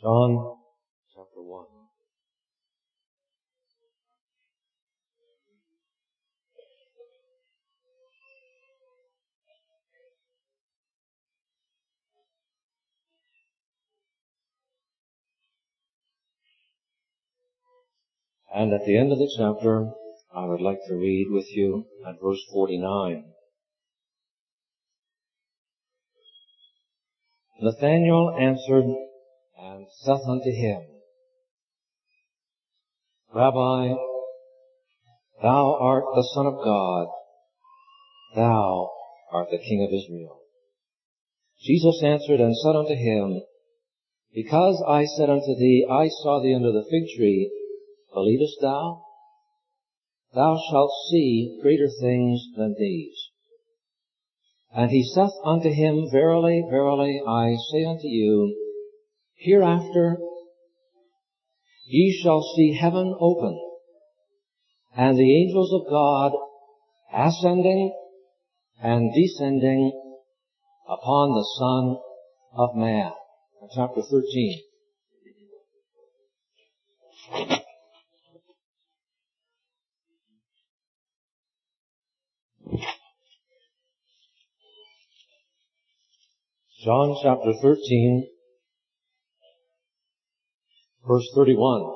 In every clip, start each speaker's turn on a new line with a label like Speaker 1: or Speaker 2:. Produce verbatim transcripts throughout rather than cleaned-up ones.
Speaker 1: John chapter one. And at the end of the chapter, I would like to read with you at verse forty-nine. Nathanael answered and saith unto him, Rabbi, thou art the Son of God, thou art the King of Israel. Jesus answered and said unto him, Because I said unto thee, I saw thee under the fig tree, believest thou? Thou shalt see greater things than these. And he saith unto him, Verily, verily, I say unto you, hereafter ye shall see heaven open, and the angels of God ascending and descending upon the Son of Man. Chapter thirteen. John chapter thirteen, verse thirty-one.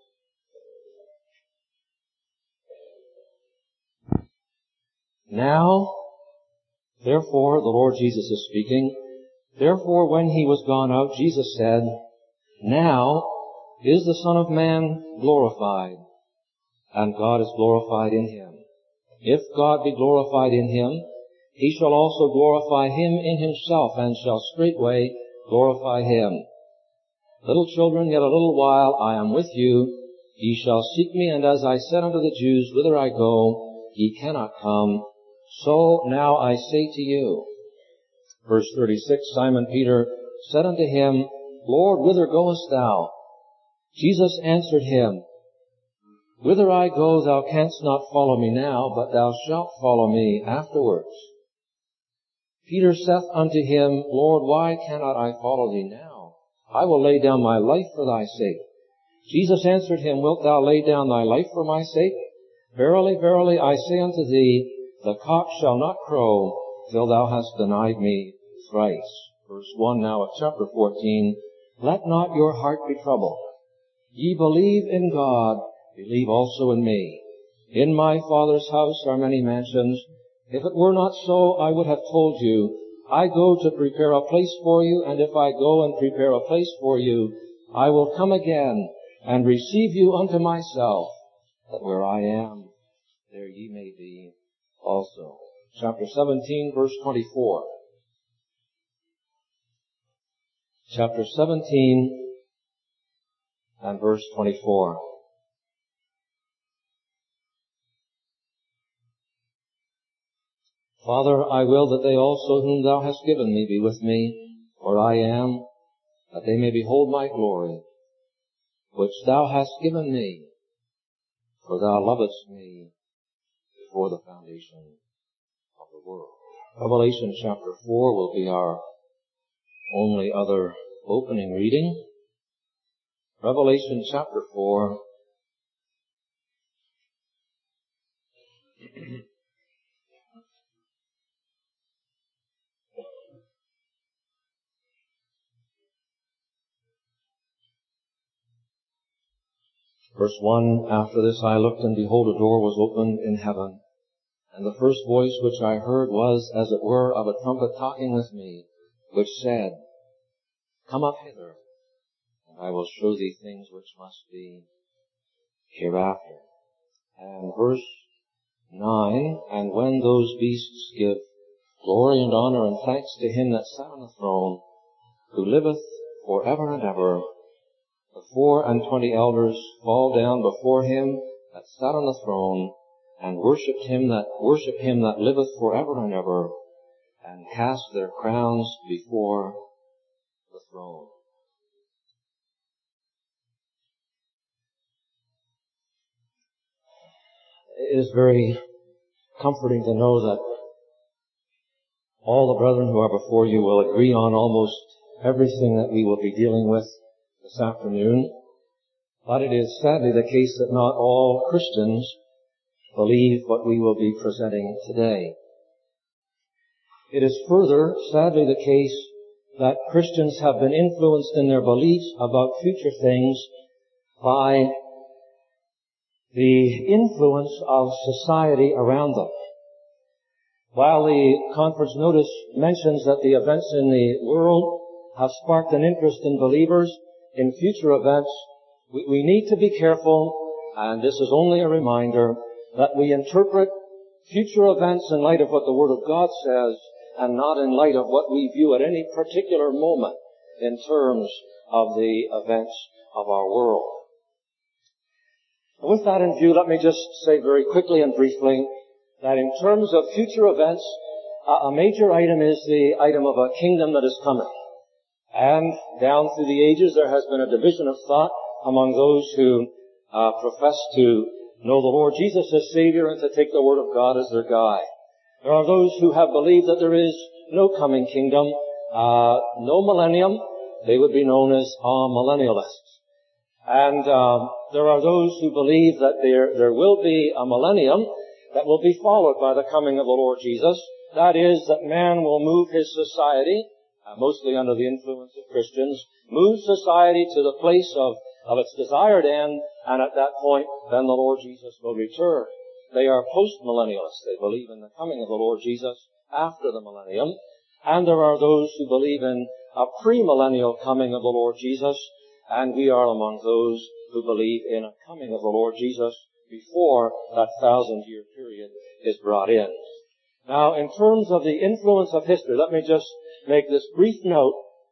Speaker 1: Now, therefore, the Lord Jesus is speaking, therefore when he was gone out, Jesus said, Now is the Son of Man glorified, and God is glorified in him. If God be glorified in him, he shall also glorify him in himself, and shall straightway glorify him. Little children, yet a little while I am with you. Ye shall seek me, and as I said unto the Jews, Whither I go, ye cannot come. So now I say to you. Verse thirty-six, Simon Peter said unto him, Lord, whither goest thou? Jesus answered him, Whither I go, thou canst not follow me now, but thou shalt follow me afterwards. Peter saith unto him, Lord, why cannot I follow thee now? I will lay down my life for thy sake. Jesus answered him, Wilt thou lay down thy life for my sake? Verily, verily, I say unto thee, the cock shall not crow till thou hast denied me thrice. Verse one now of chapter fourteen. Let not your heart be troubled. Ye believe in God, believe also in me. In my Father's house are many mansions. If it were not so, I would have told you, I go to prepare a place for you, and if I go and prepare a place for you, I will come again and receive you unto myself, that where I am, there ye may be also. Chapter seventeen, verse twenty-four. Chapter seventeen and verse twenty-four. Father, I will that they also whom thou hast given me be with me, where I am, that they may behold my glory, which thou hast given me, for thou lovedst me before the foundation of the world. Revelation chapter four will be our only other opening reading. Revelation chapter four. Verse one, After this I looked, and behold, a door was opened in heaven. And the first voice which I heard was, as it were, of a trumpet talking with me, which said, Come up hither, and I will show thee things which must be hereafter. And verse nine, And when those beasts give glory and honor and thanks to him that sat on the throne, who liveth for ever and ever, the four and twenty elders fall down before him that sat on the throne, and worshipped him that worship him that liveth for ever and ever, and cast their crowns before the throne. It is very comforting to know that all the brethren who are before you will agree on almost everything that we will be dealing with this afternoon, but it is sadly the case that not all Christians believe what we will be presenting today. It is further sadly the case that Christians have been influenced in their beliefs about future things by the influence of society around them. While the conference notice mentions that the events in the world have sparked an interest in believers in future events, we, we need to be careful, and this is only a reminder, that we interpret future events in light of what the Word of God says and not in light of what we view at any particular moment in terms of the events of our world. With that in view, let me just say very quickly and briefly that in terms of future events, a major item is the item of a kingdom that is coming. And down through the ages, there has been a division of thought among those who uh, profess to know the Lord Jesus as Savior and to take the Word of God as their guide. There are those who have believed that there is no coming kingdom, uh, no millennium. They would be known as amillennialists. And um, there are those who believe that there there will be a millennium that will be followed by the coming of the Lord Jesus. That is, that man will move his society, uh, mostly under the influence of Christians, move society to the place of, of its desired end, and at that point, then the Lord Jesus will return. They are post-millennialists. They believe in the coming of the Lord Jesus after the millennium. And there are those who believe in a premillennial coming of the Lord Jesus, and we are among those who believe in a coming of the Lord Jesus before that thousand-year period is brought in. Now, in terms of the influence of history, let me just make this brief note.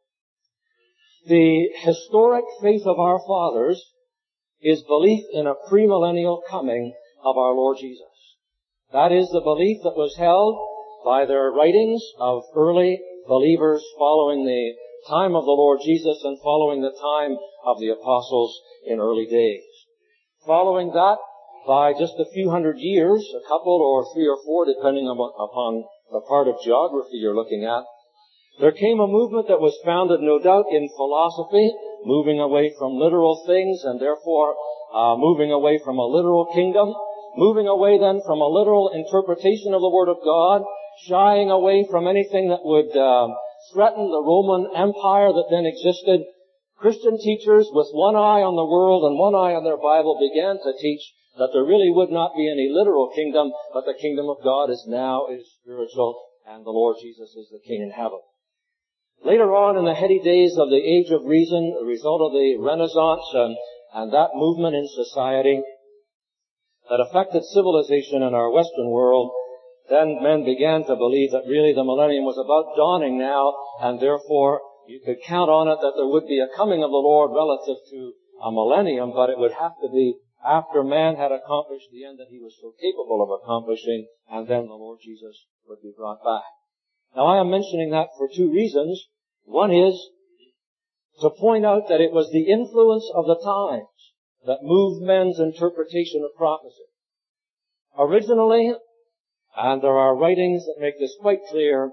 Speaker 1: The historic faith of our fathers is belief in a premillennial coming of our Lord Jesus. That is the belief that was held by their writings of early believers following the time of the Lord Jesus and following the time of the apostles in early days. Following that, by just a few hundred years, a couple or three or four, depending upon the part of geography you're looking at, there came a movement that was founded, no doubt, in philosophy, moving away from literal things and therefore uh, moving away from a literal kingdom, moving away then from a literal interpretation of the Word of God, shying away from anything that would uh, threaten the Roman Empire that then existed. Christian teachers with one eye on the world and one eye on their Bible began to teach that there really would not be any literal kingdom, but the kingdom of God is now, is spiritual, and the Lord Jesus is the King in heaven. Later on in the heady days of the Age of Reason, the result of the Renaissance and, and that movement in society that affected civilization in our Western world, then men began to believe that really the millennium was about dawning now, and therefore you could count on it that there would be a coming of the Lord relative to a millennium, but it would have to be after man had accomplished the end that he was so capable of accomplishing, and then the Lord Jesus would be brought back. Now I am mentioning that for two reasons. One is to point out that it was the influence of the times that moved men's interpretation of prophecy. Originally, and there are writings that make this quite clear,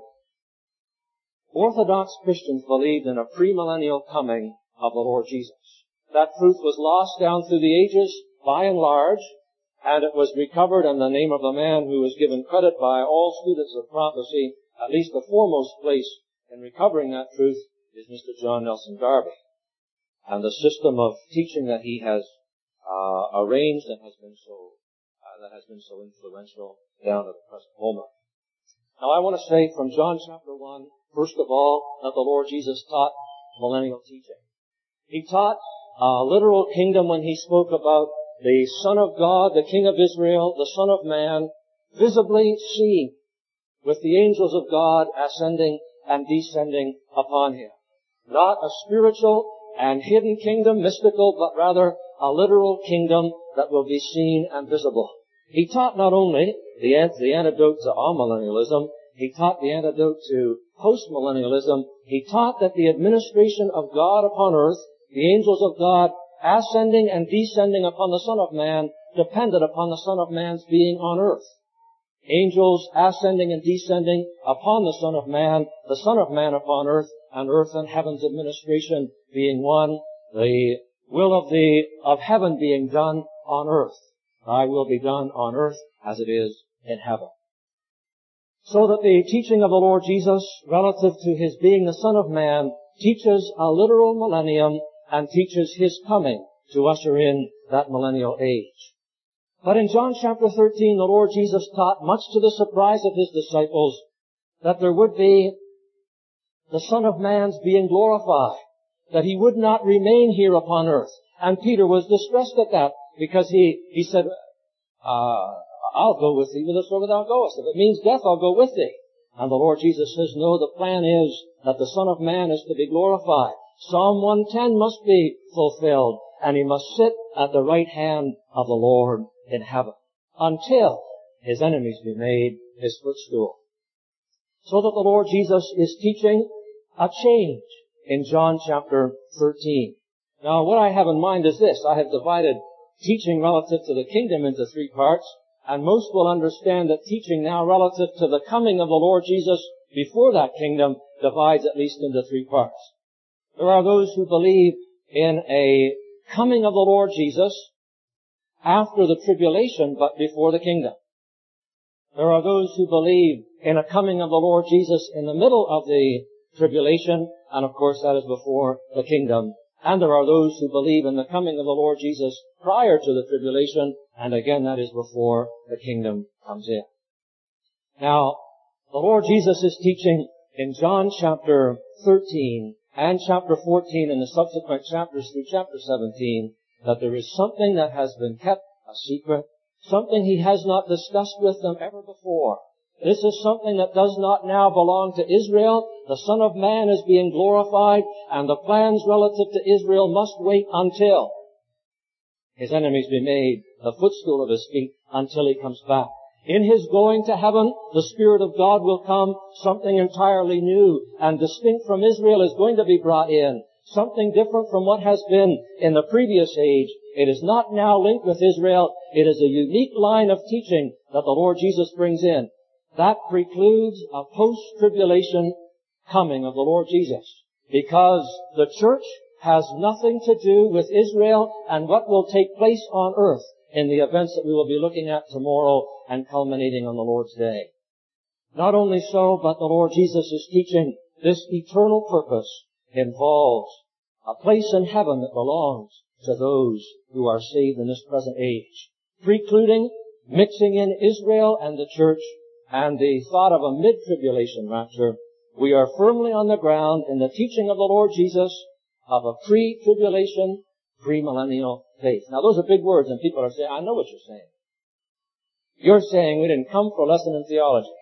Speaker 1: Orthodox Christians believed in a premillennial coming of the Lord Jesus. That truth was lost down through the ages, by and large, and it was recovered in the name of the man who is given credit by all students of prophecy, at least the foremost place in recovering that truth is Mister John Nelson Darby. And the system of teaching that he has uh, arranged and has been so, uh, that has been so influential down to the present moment. Now I want to say from John chapter one, first of all, that the Lord Jesus taught millennial teaching. He taught a literal kingdom when he spoke about the Son of God, the King of Israel, the Son of Man, visibly seen with the angels of God ascending and descending upon him. Not a spiritual and hidden kingdom, mystical, but rather a literal kingdom that will be seen and visible. He taught not only the, the antidote to amillennialism, he taught the antidote to postmillennialism. He taught that the administration of God upon earth, the angels of God ascending and descending upon the Son of Man, depended upon the Son of Man's being on earth. Angels ascending and descending upon the Son of Man, the Son of Man upon earth, and earth and heaven's administration being one. the will of the, of heaven being done on earth. Thy will be done on earth as it is in heaven. So that the teaching of the Lord Jesus relative to His being the Son of Man teaches a literal millennium and teaches His coming to usher in that millennial age. But in John chapter thirteen, the Lord Jesus taught, much to the surprise of His disciples, that there would be the Son of Man's being glorified, that He would not remain here upon earth. And Peter was distressed at that, because he, he said, uh, I'll go with thee whithersoever thou goest. If it means death, I'll go with thee. And the Lord Jesus says, no, the plan is that the Son of Man is to be glorified. Psalm one ten must be fulfilled, and He must sit at the right hand of the Lord in heaven, until His enemies be made His footstool. So that the Lord Jesus is teaching a change in John chapter thirteen. Now, what I have in mind is this. I have divided teaching relative to the kingdom into three parts, and most will understand that teaching now relative to the coming of the Lord Jesus before that kingdom divides at least into three parts. There are those who believe in a coming of the Lord Jesus after the tribulation, but before the kingdom. There are those who believe in a coming of the Lord Jesus in the middle of the tribulation, and of course that is before the kingdom. And there are those who believe in the coming of the Lord Jesus prior to the tribulation, and again that is before the kingdom comes in. Now, the Lord Jesus is teaching in John chapter thirteen and chapter fourteen and the subsequent chapters through chapter seventeen that there is something that has been kept a secret, something He has not discussed with them ever before. This is something that does not now belong to Israel. The Son of Man is being glorified, and the plans relative to Israel must wait until His enemies be made the footstool of His feet, until He comes back. In His going to heaven, the Spirit of God will come. Something entirely new and distinct from Israel is going to be brought in. Something different from what has been in the previous age. It is not now linked with Israel. It is a unique line of teaching that the Lord Jesus brings in. That precludes a post-tribulation coming of the Lord Jesus, because the church has nothing to do with Israel and what will take place on earth in the events that we will be looking at tomorrow and culminating on the Lord's day. Not only so, but the Lord Jesus is teaching this eternal purpose involves a place in heaven that belongs to those who are saved in this present age, precluding mixing in Israel and the church and the thought of a mid-tribulation rapture. We are firmly on the ground in the teaching of the Lord Jesus of a pre-tribulation, pre-millennial faith. Now those are big words, and people are saying, I know what you're saying. You're saying we didn't come for a lesson in theology.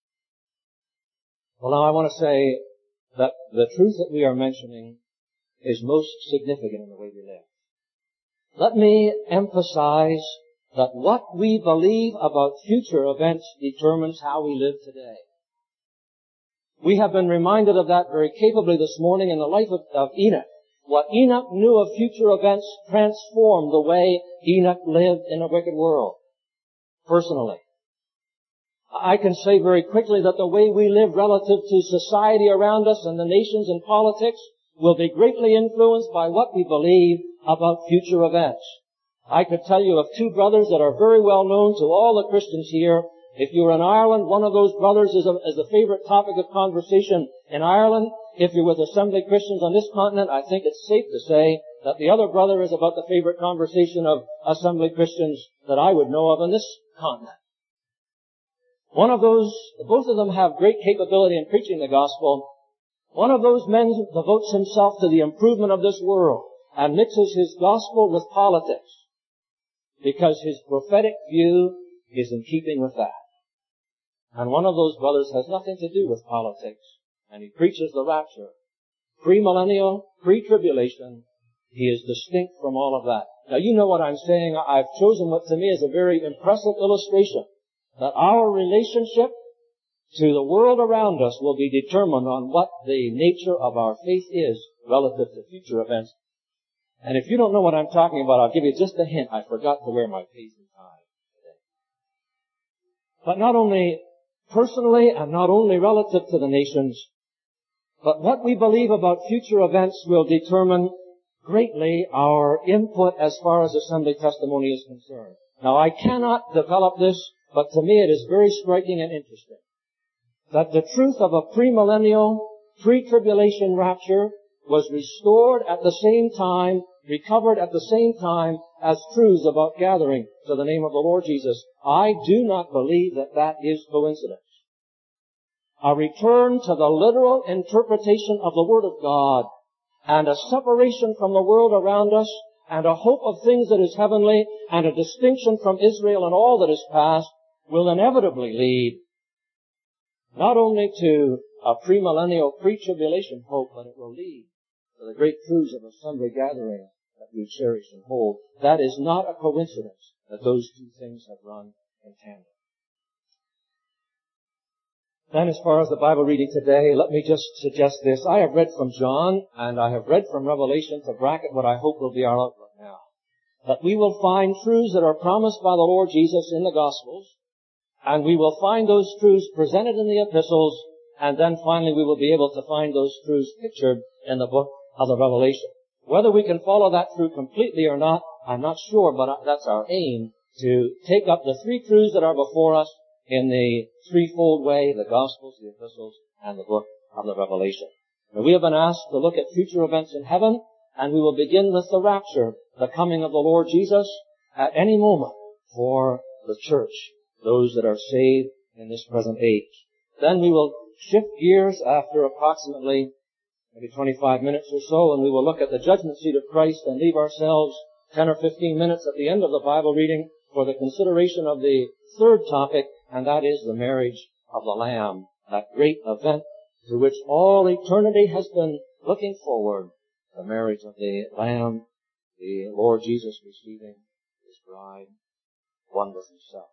Speaker 1: Well, now I want to say that the truth that we are mentioning is most significant in the way we live. Let me emphasize that what we believe about future events determines how we live today. We have been reminded of that very capably this morning in the life of, of Enoch. What Enoch knew of future events transformed the way Enoch lived in a wicked world. Personally, I can say very quickly that the way we live relative to society around us and the nations and politics will be greatly influenced by what we believe about future events. I could tell you of two brothers that are very well known to all the Christians here. If you're in Ireland, one of those brothers is a, is a favorite topic of conversation in Ireland. If you're with Assembly Christians on this continent, I think it's safe to say that the other brother is about the favorite conversation of Assembly Christians that I would know of on this continent. One of those, both of them have great capability in preaching the gospel. One of those men devotes himself to the improvement of this world and mixes his gospel with politics, because his prophetic view is in keeping with that. And one of those brothers has nothing to do with politics, and he preaches the rapture. Pre-millennial, pre-tribulation, he is distinct from all of that. Now you know what I'm saying. I've chosen what to me is a very impressive illustration that our relationship to the world around us will be determined on what the nature of our faith is relative to future events. And if you don't know what I'm talking about, I'll give you just a hint. I forgot to wear my paisley tie today. But not only personally and not only relative to the nations, but what we believe about future events will determine greatly our input as far as assembly testimony is concerned. Now, I cannot develop this, but to me it is very striking and interesting that the truth of a premillennial, pre-tribulation rapture was restored at the same time, recovered at the same time as truths about gathering to the name of the Lord Jesus. I do not believe that that is coincidence. A return to the literal interpretation of the Word of God and a separation from the world around us and a hope of things that is heavenly and a distinction from Israel and all that is past will inevitably lead not only to a premillennial, pre-tribulation hope, but it will lead to the great truths of assembly gathering that we cherish and hold. That is not a coincidence that those two things have run in tandem. Then as far as the Bible reading today, let me just suggest this. I have read from John and I have read from Revelation to bracket what I hope will be our outlook now. That we will find truths that are promised by the Lord Jesus in the Gospels, and we will find those truths presented in the epistles, and then finally we will be able to find those truths pictured in the book of the Revelation. Whether we can follow that through completely or not, I'm not sure, but that's our aim, to take up the three truths that are before us in the threefold way, the Gospels, the epistles, and the book of the Revelation. Now, we have been asked to look at future events in heaven, and we will begin with the rapture, the coming of the Lord Jesus at any moment for the church, those that are saved in this present age. Then we will shift gears after approximately maybe twenty-five minutes or so, and we will look at the judgment seat of Christ and leave ourselves ten or fifteen minutes at the end of the Bible reading for the consideration of the third topic, and that is the marriage of the Lamb, that great event to which all eternity has been looking forward, the marriage of the Lamb, the Lord Jesus receiving His bride, one with Himself.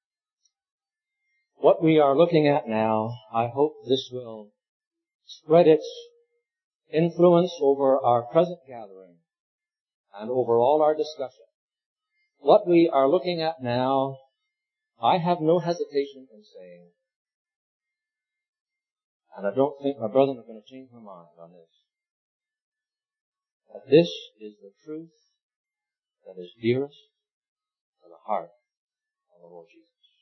Speaker 1: What we are looking at now, I hope this will spread its influence over our present gathering and over all our discussion. What we are looking at now, I have no hesitation in saying, and I don't think my brethren are going to change my mind on this, that this is the truth that is dearest to the heart of the Lord Jesus.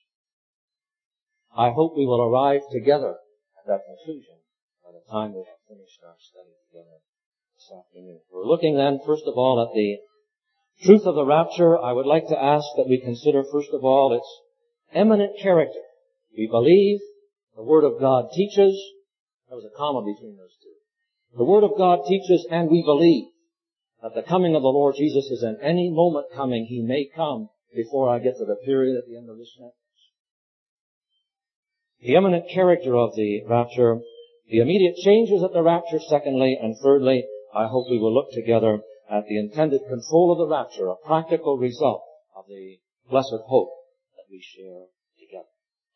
Speaker 1: I hope we will arrive together at that conclusion by the time we have finished our study together this afternoon. We're looking then, first of all, at the truth of the rapture. I would like to ask that we consider, first of all, its eminent character. We believe, the Word of God teaches, there was a comma between those two. The Word of God teaches, and we believe, that the coming of the Lord Jesus is in any moment coming. He may come before I get to the period at the end of this sentence. The eminent character of the rapture, the immediate changes at the rapture, secondly, and thirdly, I hope we will look together at the intended control of the rapture, a practical result of the blessed hope that we share together.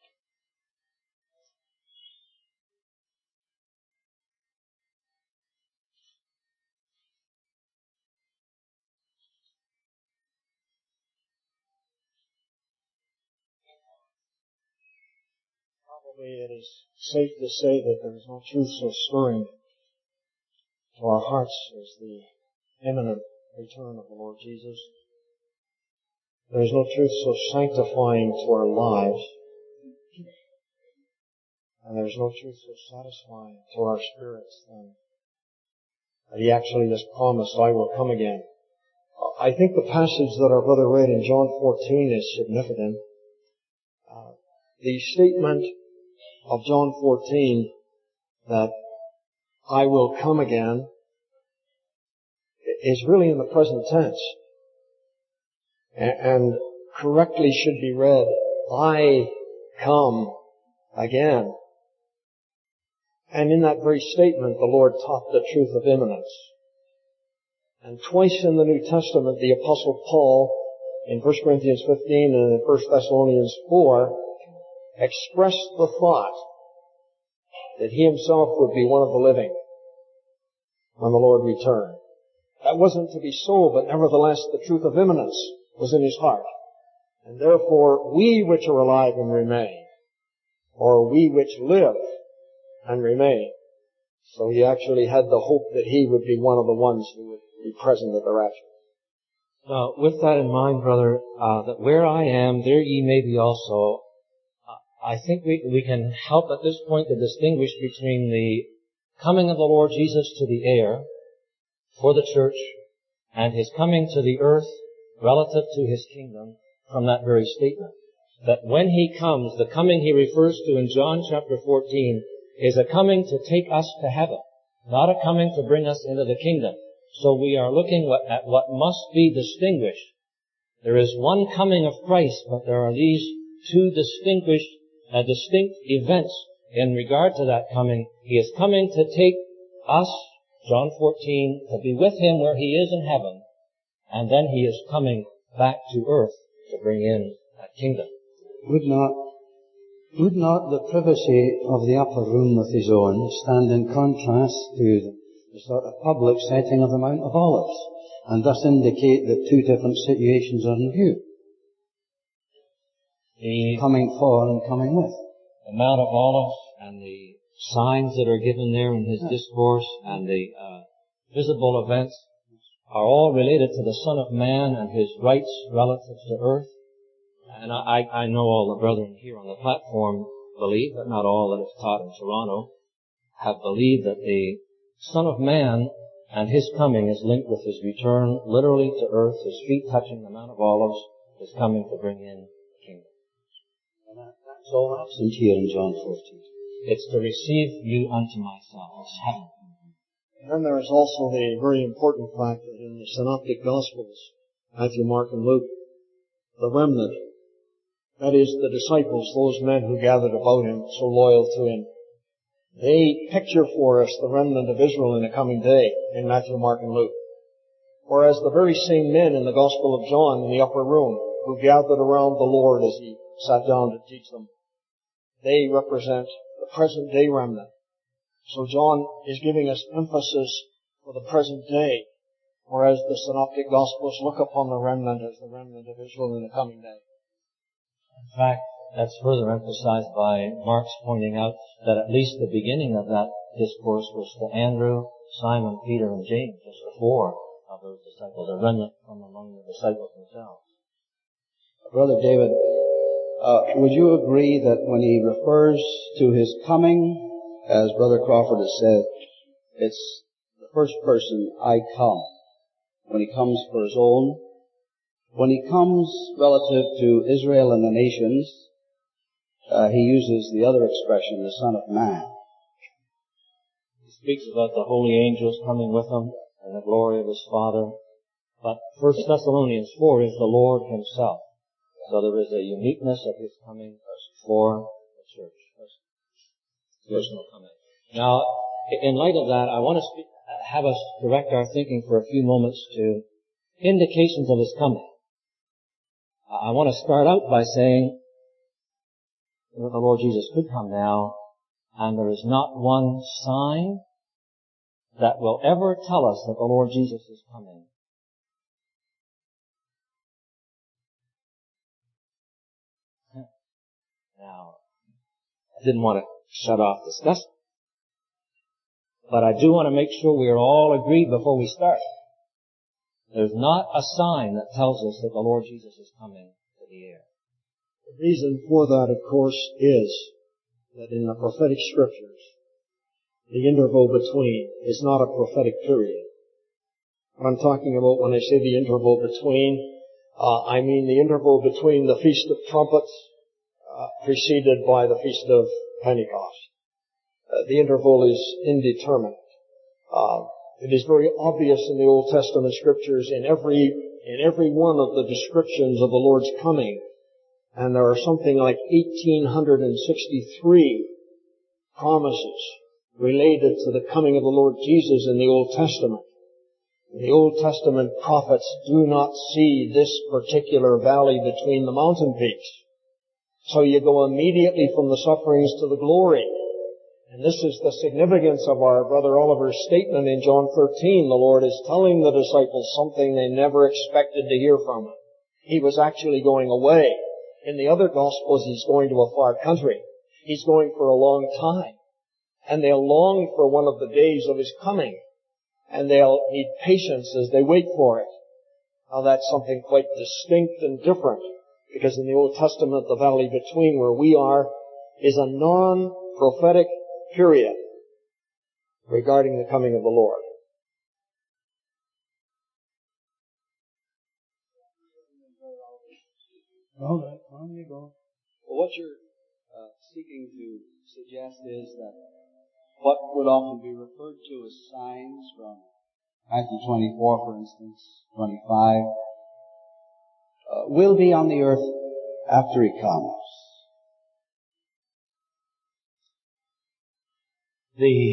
Speaker 2: Probably it is safe to say that there is no truth so stirring to our hearts as the imminent return of the Lord Jesus. There is no truth so sanctifying to our lives, and there is no truth so satisfying to our spirits than that He actually has promised, I will come again. I think the passage that our brother read in John fourteen is significant. Uh, the statement of John fourteen that I will come again is really in the present tense, and correctly should be read, I come again. And in that very statement, the Lord taught the truth of imminence. And twice in the New Testament, the Apostle Paul, in First Corinthians fifteen and in First Thessalonians four, expressed the thought that he himself would be one of the living when the Lord returned. That wasn't to be so, but nevertheless the truth of imminence was in his heart. And therefore, we which are alive and remain, or we which live and remain. So he actually had the hope that he would be one of the ones who would be present at the rapture.
Speaker 1: Now, with that in mind, brother, uh, that where I am, there ye may be also, uh, I think we, we can help at this point to distinguish between the coming of the Lord Jesus to the air for the church and His coming to the earth relative to His kingdom from that very statement. That when He comes, the coming He refers to in John chapter fourteen is a coming to take us to heaven, not a coming to bring us into the kingdom. So we are looking at what must be distinguished. There is one coming of Christ, but there are these two distinguished, uh, distinct events in regard to that coming. He is coming to take us, John fourteen, to be with Him where He is in heaven, and then He is coming back to earth to bring in that kingdom.
Speaker 3: Would not, would not the privacy of the upper room with His own stand in contrast to the sort of public setting of the Mount of Olives, and thus indicate that two different situations are in view?
Speaker 1: The
Speaker 3: coming for and coming with.
Speaker 1: The Mount of Olives and the signs that are given there in His discourse and the uh, visible events are all related to the Son of Man and His rights relative to earth. And I, I know all the brethren here on the platform believe, but not all that is taught in Toronto, have believed that the Son of Man and His coming is linked with His return literally to earth, His feet touching the Mount of Olives, His coming to bring in the kingdom.
Speaker 3: And that, that's all absent here in John fourteen.
Speaker 1: It's to receive you unto myself. It's heaven.
Speaker 2: And then there is also the very important fact that in the Synoptic Gospels, Matthew, Mark, and Luke, the remnant, that is, the disciples, those men who gathered about Him, so loyal to Him, they picture for us the remnant of Israel in the coming day in Matthew, Mark, and Luke. Whereas the very same men in the Gospel of John in the upper room who gathered around the Lord as He sat down to teach them, they represent the present day remnant. So John is giving us emphasis for the present day, whereas the Synoptic Gospels look upon the remnant as the remnant of Israel in the coming day.
Speaker 1: In fact, that's further emphasized by Mark's pointing out that at least the beginning of that discourse was to Andrew, Simon, Peter, and James, just the four of those disciples, a remnant from among the disciples themselves.
Speaker 3: Brother David, uh, would you agree that when He refers to His coming, as Brother Crawford has said, it's the first person, I come. When He comes for His own, when He comes relative to Israel and the nations, Uh, he uses the other expression, the Son of Man.
Speaker 1: He speaks about the holy angels coming with Him and the glory of His Father. But First Thessalonians four is the Lord Himself. So there is a uniqueness of His coming for the church. Personal coming. Now, in light of that, I want to speak, have us direct our thinking for a few moments to indications of His coming. I want to start out by saying that the Lord Jesus could come now, and there is not one sign that will ever tell us that the Lord Jesus is coming. Now, I didn't want to shut off discussion, but I do want to make sure we are all agreed before we start. There's not a sign that tells us that the Lord Jesus is coming to the air.
Speaker 2: The reason for that, of course, is that in the prophetic scriptures, the interval between is not a prophetic period. What I'm talking about when I say the interval between, uh, I mean the interval between the Feast of Trumpets, uh, preceded by the Feast of Pentecost. Uh, the interval is indeterminate. Uh, it is very obvious in the Old Testament scriptures in every, in every one of the descriptions of the Lord's coming. And there are something like eighteen sixty-three promises related to the coming of the Lord Jesus in the Old Testament. The Old Testament prophets do not see this particular valley between the mountain peaks. So you go immediately from the sufferings to the glory. And this is the significance of our Brother Oliver's statement in John thirteen. The Lord is telling the disciples something they never expected to hear from Him. He was actually going away. In the other Gospels, He's going to a far country. He's going for a long time. And they long for one of the days of His coming. and they'll need patience as they wait for it. Now that's something quite distinct and different, because in the Old Testament, the valley between where we are is a non-prophetic period regarding the coming of the Lord.
Speaker 3: All right, on you go.
Speaker 4: Well, what you're uh, seeking to suggest is that what would often be referred to as signs from
Speaker 3: Matthew twenty-four, for instance, twenty-five, uh, will be on the earth after he comes.
Speaker 1: The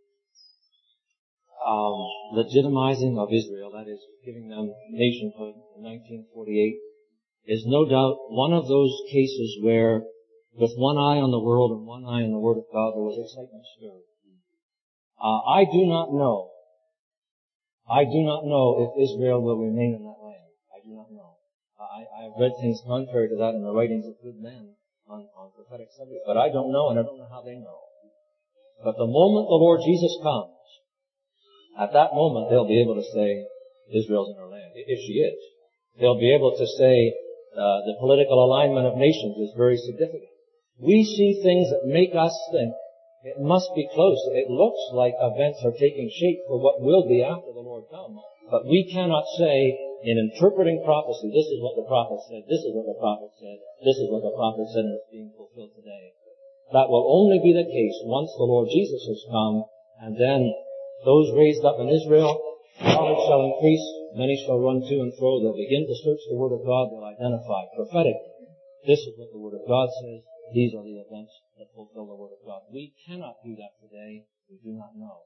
Speaker 1: um, legitimizing of Israel, that is, giving them nationhood in nineteen forty-eight, is no doubt one of those cases where, with one eye on the world and one eye on the Word of God, there was excitement stirred. Uh, I do not know. I do not know if Israel will remain in that land. I do not know. I, I have read things contrary to that in the writings of good men on, on prophetic subjects, but I don't know, and I don't know how they know. But the moment the Lord Jesus comes, at that moment they'll be able to say, Israel's in our land, if she is. They'll be able to say, Uh, the political alignment of nations is very significant. We see things that make us think it must be close. It looks like events are taking shape for what will be after the Lord comes. But we cannot say, in interpreting prophecy, this is what the prophet said, this is what the prophet said, this is what the prophet said, and it's being fulfilled today. That will only be the case once the Lord Jesus has come, and then those raised up in Israel, knowledge shall increase, many shall run to and fro, they'll begin to search the Word of God, they'll identify prophetically. This is what the Word of God says, these are the events that fulfill the Word of God. We cannot do that today, we do not know.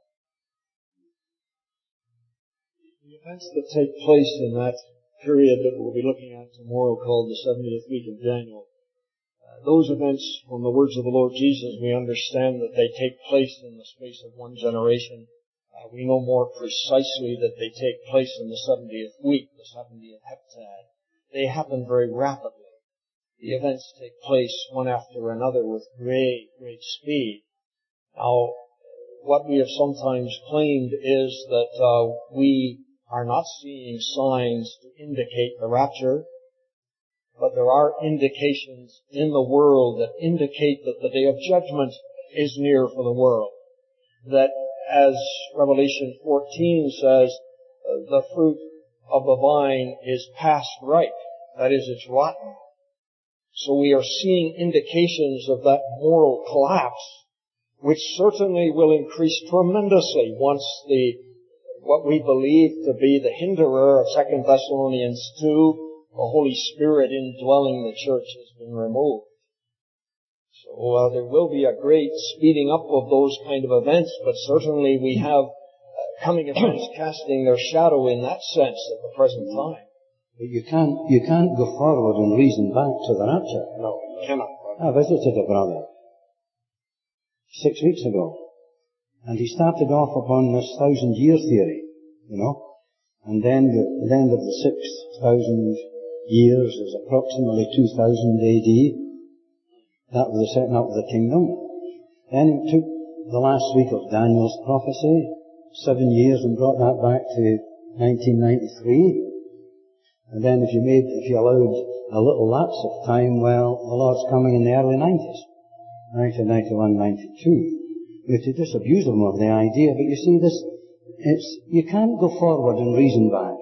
Speaker 2: The events that take place in that period that we'll be looking at tomorrow, called the seventieth week of Daniel, uh, those events, from the words of the Lord Jesus, we understand that they take place in the space of one generation. Uh, we know more precisely that they take place in the seventieth week, the seventieth heptad. They happen very rapidly. The events take place one after another with great, great speed. Now, what we have sometimes claimed is that uh, we are not seeing signs to indicate the rapture, but there are indications in the world that indicate that the day of judgment is near for the world. That, as Revelation fourteen says, uh, the fruit of the vine is past ripe. That is, it's rotten. So we are seeing indications of that moral collapse, which certainly will increase tremendously once the, what we believe to be the hinderer of Second Thessalonians two, the Holy Spirit indwelling the church, has been removed. So uh, there will be a great speeding up of those kind of events, but certainly we have uh, coming events casting their shadow in that sense at the present time.
Speaker 3: But you can't, you can't go forward and reason back to the rapture.
Speaker 2: No, you cannot.
Speaker 3: I visited a brother six weeks ago, and he started off upon this thousand year theory, you know, and then the, the end of the six thousand years is approximately two thousand A D. That was the setting up of the kingdom. Then he took the last week of Daniel's prophecy, seven years, and brought that back to nineteen ninety-three. And then if you made, if you allowed a little lapse of time, well, the Lord's coming in the early nineties. nineteen ninety-one, ninety-two. We have to disabuse them of the idea, but you see this, it's, you can't go forward and reason back.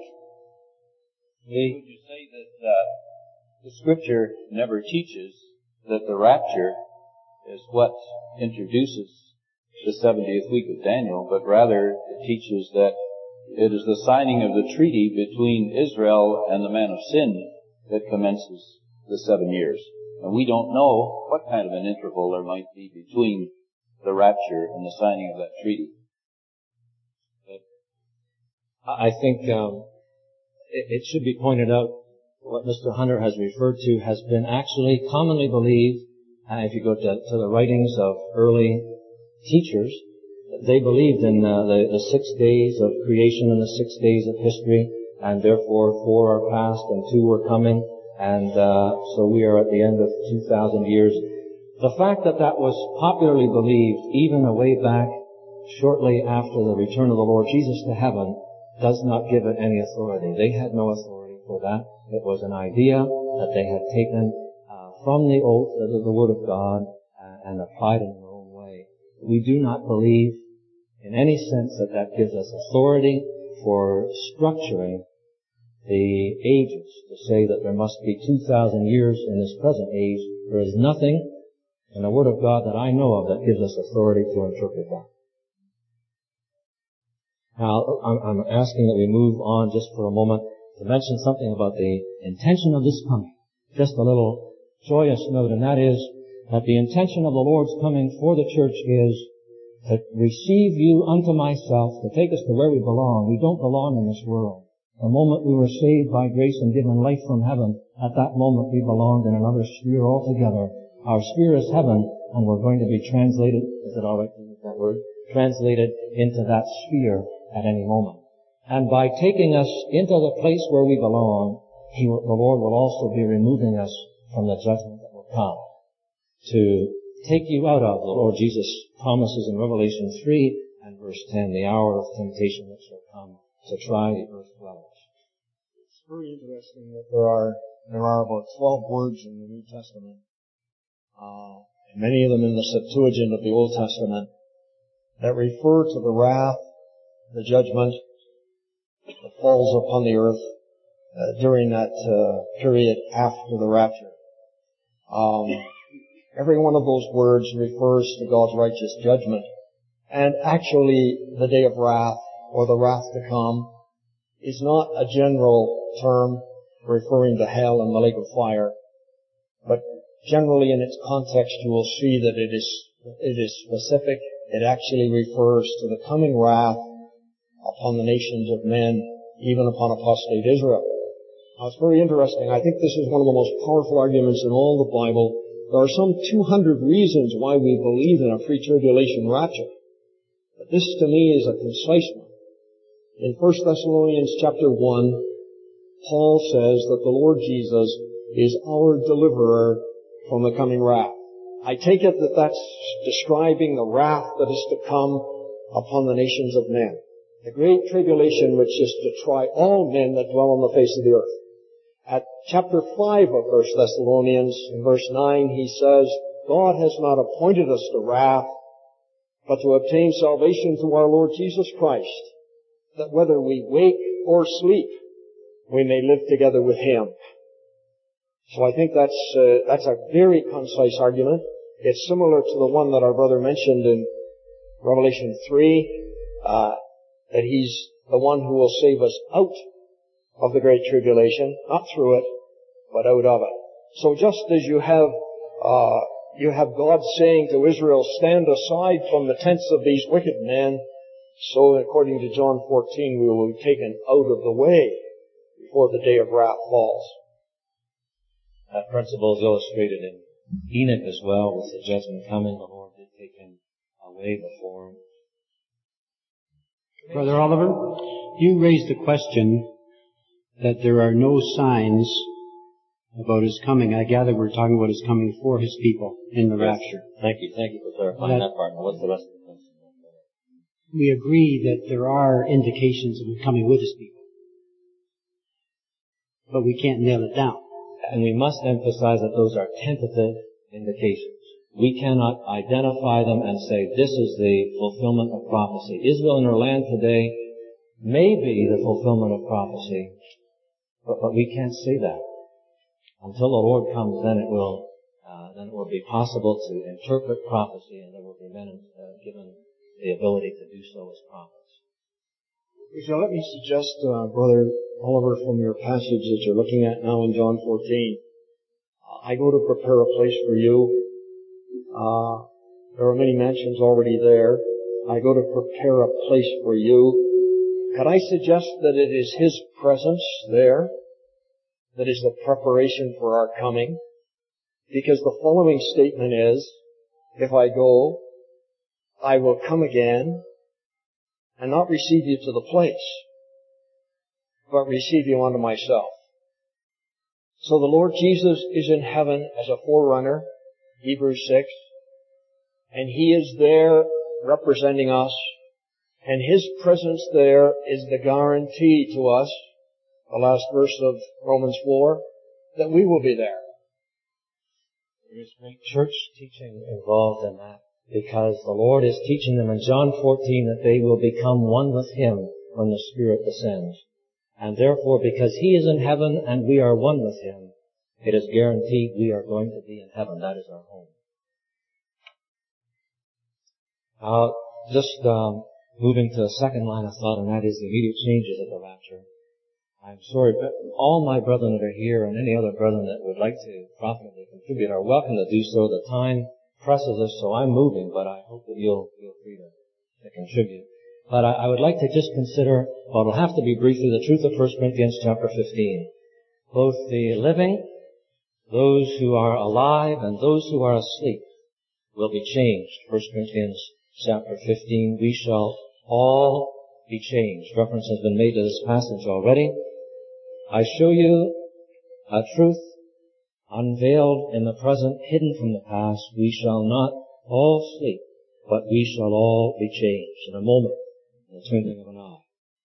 Speaker 4: Would you say that uh, the Scripture never teaches that the rapture is what introduces the seventieth week of Daniel, but rather it teaches that it is the signing of the treaty between Israel and the man of sin that commences the seven years. And we don't know what kind of an interval there might be between the rapture and the signing of that treaty.
Speaker 1: I think um, it, it should be pointed out what Mister Hunter has referred to has been actually commonly believed. Uh, if you go to, to the writings of early teachers, they believed in uh, the, the six days of creation and the six days of history, and therefore four are past and two are coming, and uh, so we are at the end of two thousand years. The fact that that was popularly believed even a way back shortly after the return of the Lord Jesus to heaven does not give it any authority. They had no authority for that. It was an idea that they had taken uh, from the oath of the Word of God uh, and applied in their own way. We do not believe in any sense that that gives us authority for structuring the ages, to say that there must be two thousand years in this present age. There is nothing in the Word of God that I know of that gives us authority to interpret that. Now, I'm asking that we move on just for a moment to mention something about the intention of this coming. Just a little joyous note, and that is that the intention of the Lord's coming for the church is to receive you unto myself, to take us to where we belong. We don't belong in this world. The moment we were saved by grace and given life from heaven, at that moment we belonged in another sphere altogether. Our sphere is heaven, and we're going to be translated, is it alright to use that word? Translated into that sphere at any moment. And by taking us into the place where we belong, He will, the Lord will also be removing us from the judgment that will come. To take you out of, the Lord Jesus promises in Revelation three and verse ten, the hour of temptation that shall come to try the earth dwellers.
Speaker 2: It's very interesting that there are there are about twelve words in the New Testament, uh, and many of them in the Septuagint of the Old Testament, that refer to the wrath, the judgment that falls upon the earth uh, during that uh, period after the rapture. Um, every one of those words refers to God's righteous judgment, and actually the day of wrath or the wrath to come is not a general term referring to hell and the lake of fire, but generally in its context you will see that it is it is specific. It actually refers to the coming wrath upon the nations of men, even upon apostate Israel. Now it's very interesting. I think this is one of the most powerful arguments in all the Bible. There are some two hundred reasons why we believe in a pre-tribulation rapture. But this to me is a concise one. In First Thessalonians chapter one, Paul says that the Lord Jesus is our deliverer from the coming wrath. I take it that that's describing the wrath that is to come upon the nations of men. The great tribulation which is to try all men that dwell on the face of the earth. At chapter five of First Thessalonians, in verse nine, he says, God has not appointed us to wrath, but to obtain salvation through our Lord Jesus Christ, that whether we wake or sleep, we may live together with Him. So I think that's uh, that's a very concise argument. It's similar to the one that our brother mentioned in Revelation three, uh, that He's the one who will save us out of the great tribulation, not through it, but out of it. So just as you have uh, you have God saying to Israel, stand aside from the tents of these wicked men, so according to John fourteen, we will be taken out of the way before the day of wrath falls.
Speaker 1: That principle is illustrated in Enoch as well, with the judgment coming. The Lord did take him away before him.
Speaker 5: Brother Oliver, you raised the question that there are no signs about His coming. I gather we're talking about His coming for His people in the
Speaker 1: Yes.
Speaker 5: rapture.
Speaker 1: Thank you. Thank you for clarifying that, that part. Now, what's the rest of the question?
Speaker 5: We agree that there are indications of Him coming with His people, but we can't nail it down.
Speaker 1: And we must emphasize that those are tentative indications. We cannot identify them and say this is the fulfillment of prophecy. Israel in her land today may be the fulfillment of prophecy, but, but we can't say that. Until the Lord comes, then it will uh, then it will be possible to interpret prophecy, and there will be men uh, given the ability to do so as prophets.
Speaker 2: So let me suggest, uh, Brother Oliver, from your passage that you're looking at now in John fourteen, I go to prepare a place for you. Uh, there are many mansions already there. I go to prepare a place for you. Could I suggest that it is His presence there that is the preparation for our coming? Because the following statement is, if I go, I will come again and not receive you to the place, but receive you unto myself. So the Lord Jesus is in heaven as a forerunner, Hebrews six, and He is there representing us And His presence there is the guarantee to us, the last verse of Romans four, that we will be there.
Speaker 1: There's great church teaching involved in that, because the Lord is teaching them in John fourteen that they will become one with Him when the Spirit descends. And therefore, because He is in heaven and we are one with Him, it is guaranteed we are going to be in heaven. That is our home. Uh, just um, moving to the second line of thought, and that is the immediate changes at the rapture. I'm sorry, but all my brethren that are here and any other brethren that would like to profitably contribute are welcome to do so. The time presses us, so I'm moving, but I hope that you'll feel free to, to contribute. But I, I would like to just consider, well, it'll have to be briefly, the truth of First Corinthians chapter fifteen. Both the living, those who are alive, and those who are asleep will be changed. First Corinthians chapter fifteen, we shall all be changed. Reference has been made to this passage already. I show you a truth unveiled in the present, hidden from the past. We shall not all sleep, but we shall all be changed in a moment, in the twinkling of an eye.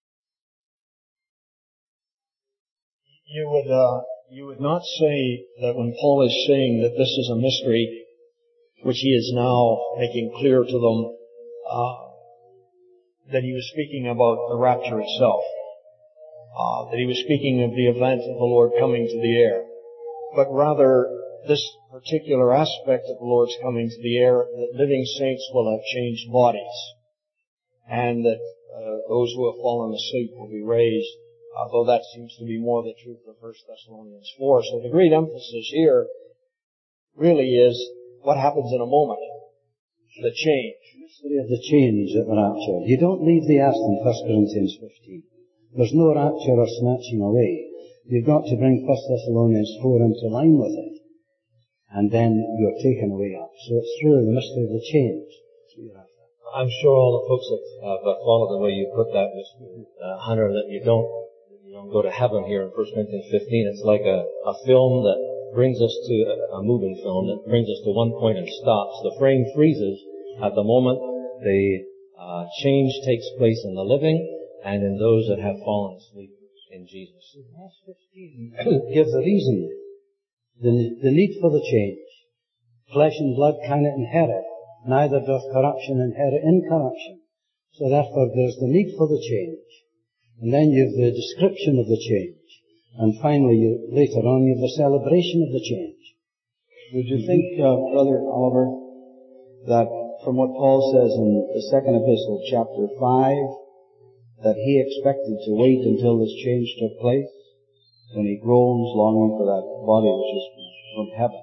Speaker 2: You would, uh, you would not say that when Paul is saying that this is a mystery, which he is now making clear to them, uh, that he was speaking about the rapture itself. Uh, that he was speaking of the event of the Lord coming to the air. But rather, this particular aspect of the Lord's coming to the air, that living saints will have changed bodies. And that uh, those who have fallen asleep will be raised, although that seems to be more the truth of First Thessalonians four. So the great emphasis here really is what happens in a moment. The change.
Speaker 3: The mystery of the change at the rapture. You don't leave the earth in First Corinthians fifteen. There's no rapture or snatching away. You've got to bring First Thessalonians four into line with it. And then you're taken away up. So it's really the mystery of the change.
Speaker 1: I'm sure all the folks have uh, followed the way you put that, Mister Uh, Hunter, that you don't, you don't go to heaven here in First Corinthians fifteen. It's like a, a film that brings us to a, a moving film that brings us to one point and stops. The frame freezes at the moment the uh, change takes place in the living and in those that have fallen asleep in Jesus.
Speaker 3: Verse fifteen gives the reason, the, the need for the change. Flesh and blood cannot inherit, neither doth corruption inherit incorruption. So therefore there's the need for the change. And then you've the description of the change. And finally, you, later on, you've the celebration of the change.
Speaker 6: Would you think, uh, Brother Oliver, that from what Paul says in the second epistle, chapter five, that he expected to wait until this change took place, when he groans longing for that body which is from heaven?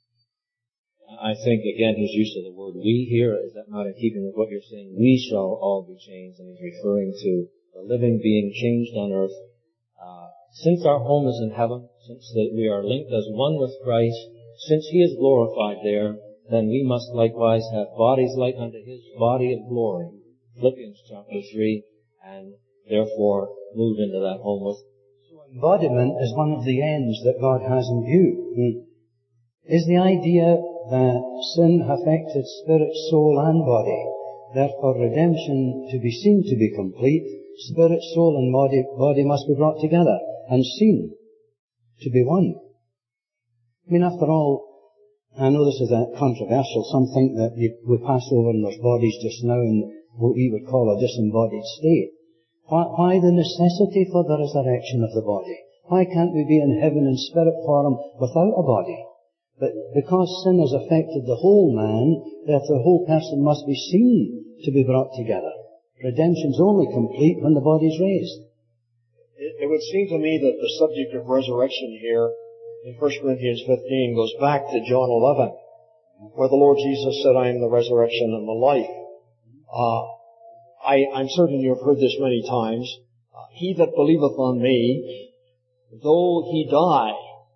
Speaker 1: I think, again, his use of the word we here, is that not in keeping with what you're saying? We shall all be changed, and he's referring to the living being changed on earth. Uh, since our home is in heaven, since that we are linked as one with Christ, since he is glorified there, then we must likewise have bodies like unto his body of glory. Philippians chapter three, and therefore move into that home with.
Speaker 3: So embodiment is one of the ends that God has in view. Hmm. Is the idea that sin affected spirit, soul and body. Therefore redemption to be seen to be complete, spirit, soul and body, body must be brought together and seen to be one. I mean, after all, I know this is a controversial. Some think that you, we pass over in those bodies just now in what we would call a disembodied state. Why, why the necessity for the resurrection of the body? Why can't we be in heaven in spirit form without a body? But because sin has affected the whole man, therefore the whole person must be seen to be brought together. Redemption's only complete when the body's raised.
Speaker 2: It, it would seem to me that the subject of resurrection here in First Corinthians fifteen goes back to John eleven, where the Lord Jesus said, I am the resurrection and the life. Uh, I, I'm certain you have heard this many times. Uh, he that believeth on me, though he die,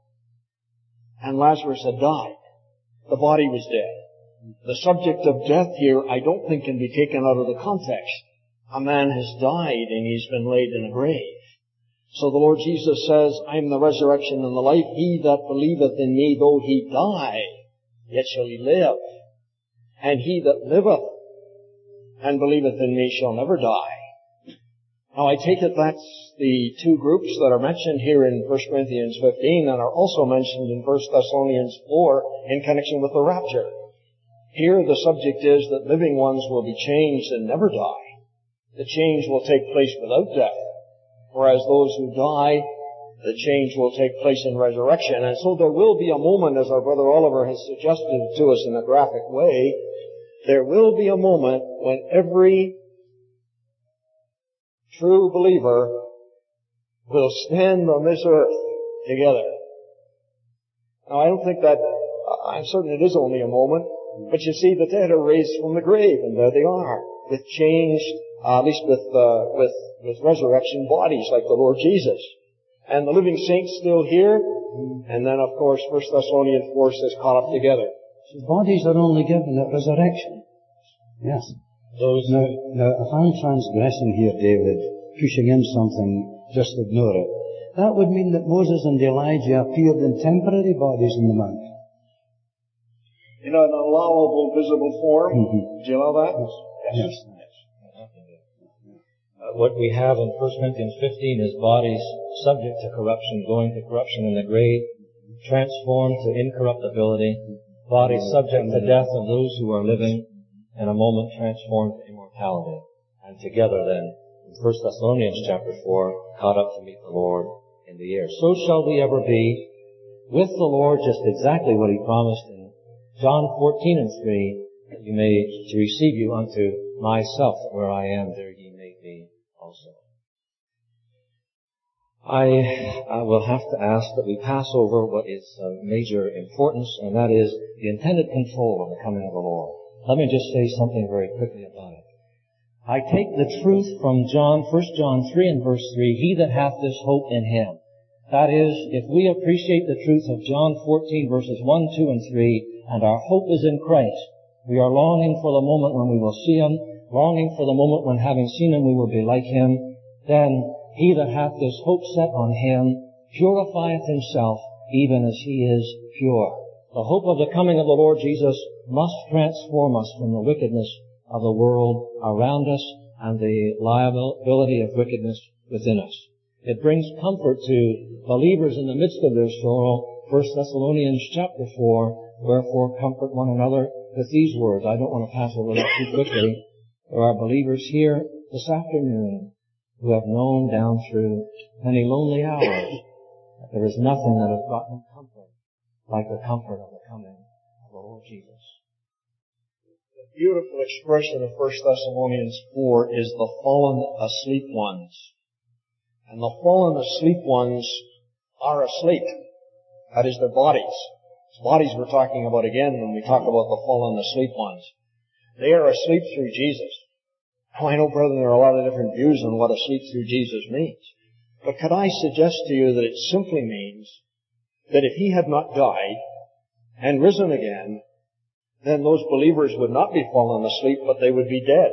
Speaker 2: and Lazarus had died, the body was dead. The subject of death here, I don't think, can be taken out of the context. A man has died and he's been laid in a grave. So the Lord Jesus says, I am the resurrection and the life. He that believeth in me, though he die, yet shall he live. And he that liveth and believeth in me shall never die. Now I take it that's the two groups that are mentioned here in First Corinthians fifteen and are also mentioned in First Thessalonians four in connection with the rapture. Here the subject is that living ones will be changed and never die. The change will take place without death, whereas those who die, the change will take place in resurrection. And so there will be a moment, as our brother Oliver has suggested to us in a graphic way, there will be a moment when every true believer will stand on this earth together. Now I don't think that, I'm certain it is only a moment, but you see the dead are raised from the grave, and there they are, with changed, uh, at least with, uh, with, with resurrection bodies like the Lord Jesus. And the living saints still here, and then of course First Thessalonians four says caught up together.
Speaker 6: So bodies are only given at resurrection. Yes.
Speaker 2: Those
Speaker 6: Now, now, if I'm transgressing here, David, pushing in something, just ignore it. That would mean that Moses and Elijah appeared in temporary bodies in the mount.
Speaker 2: in an allowable visible form.
Speaker 6: Mm-hmm.
Speaker 2: Do you allow that?
Speaker 6: Yes.
Speaker 1: Uh, what we have in First Corinthians fifteen is bodies subject to corruption, going to corruption in the grave, transformed to incorruptibility, bodies subject to death of those who are living, in a moment transformed to immortality. And together then, in First Thessalonians chapter four, caught up to meet the Lord in the air. So shall we ever be with the Lord, just exactly what He promised in John fourteen and three, that you may, to receive you unto myself, that where I am, there ye may be also. I, I will have to ask that we pass over what is of major importance, and that is the intended control of the coming of the Lord. Let me just say something very quickly about it. I take the truth from John, First John three and verse three, he that hath this hope in Him. That is, if we appreciate the truth of John fourteen verses one, two, and three, and our hope is in Christ, we are longing for the moment when we will see Him, longing for the moment when, having seen Him, we will be like Him, then he that hath this hope set on Him purifieth himself even as He is pure. The hope of the coming of the Lord Jesus must transform us from the wickedness of the world around us and the liability of wickedness within us. It brings comfort to believers in the midst of their sorrow. First Thessalonians chapter four, wherefore comfort one another with these words. I don't want to pass over that too quickly. There are believers here this afternoon who have known down through many lonely hours that there is nothing that has brought them comfort like the comfort of the coming of the Lord Jesus.
Speaker 2: The beautiful expression of First Thessalonians four is the fallen asleep ones. And the fallen asleep ones are asleep. That is, their bodies. It's bodies we're talking about again when we talk about the fallen asleep ones. They are asleep through Jesus. Now, I know, brethren, there are a lot of different views on what asleep through Jesus means. But could I suggest to you that it simply means that if He had not died and risen again, then those believers would not be fallen asleep, but they would be dead.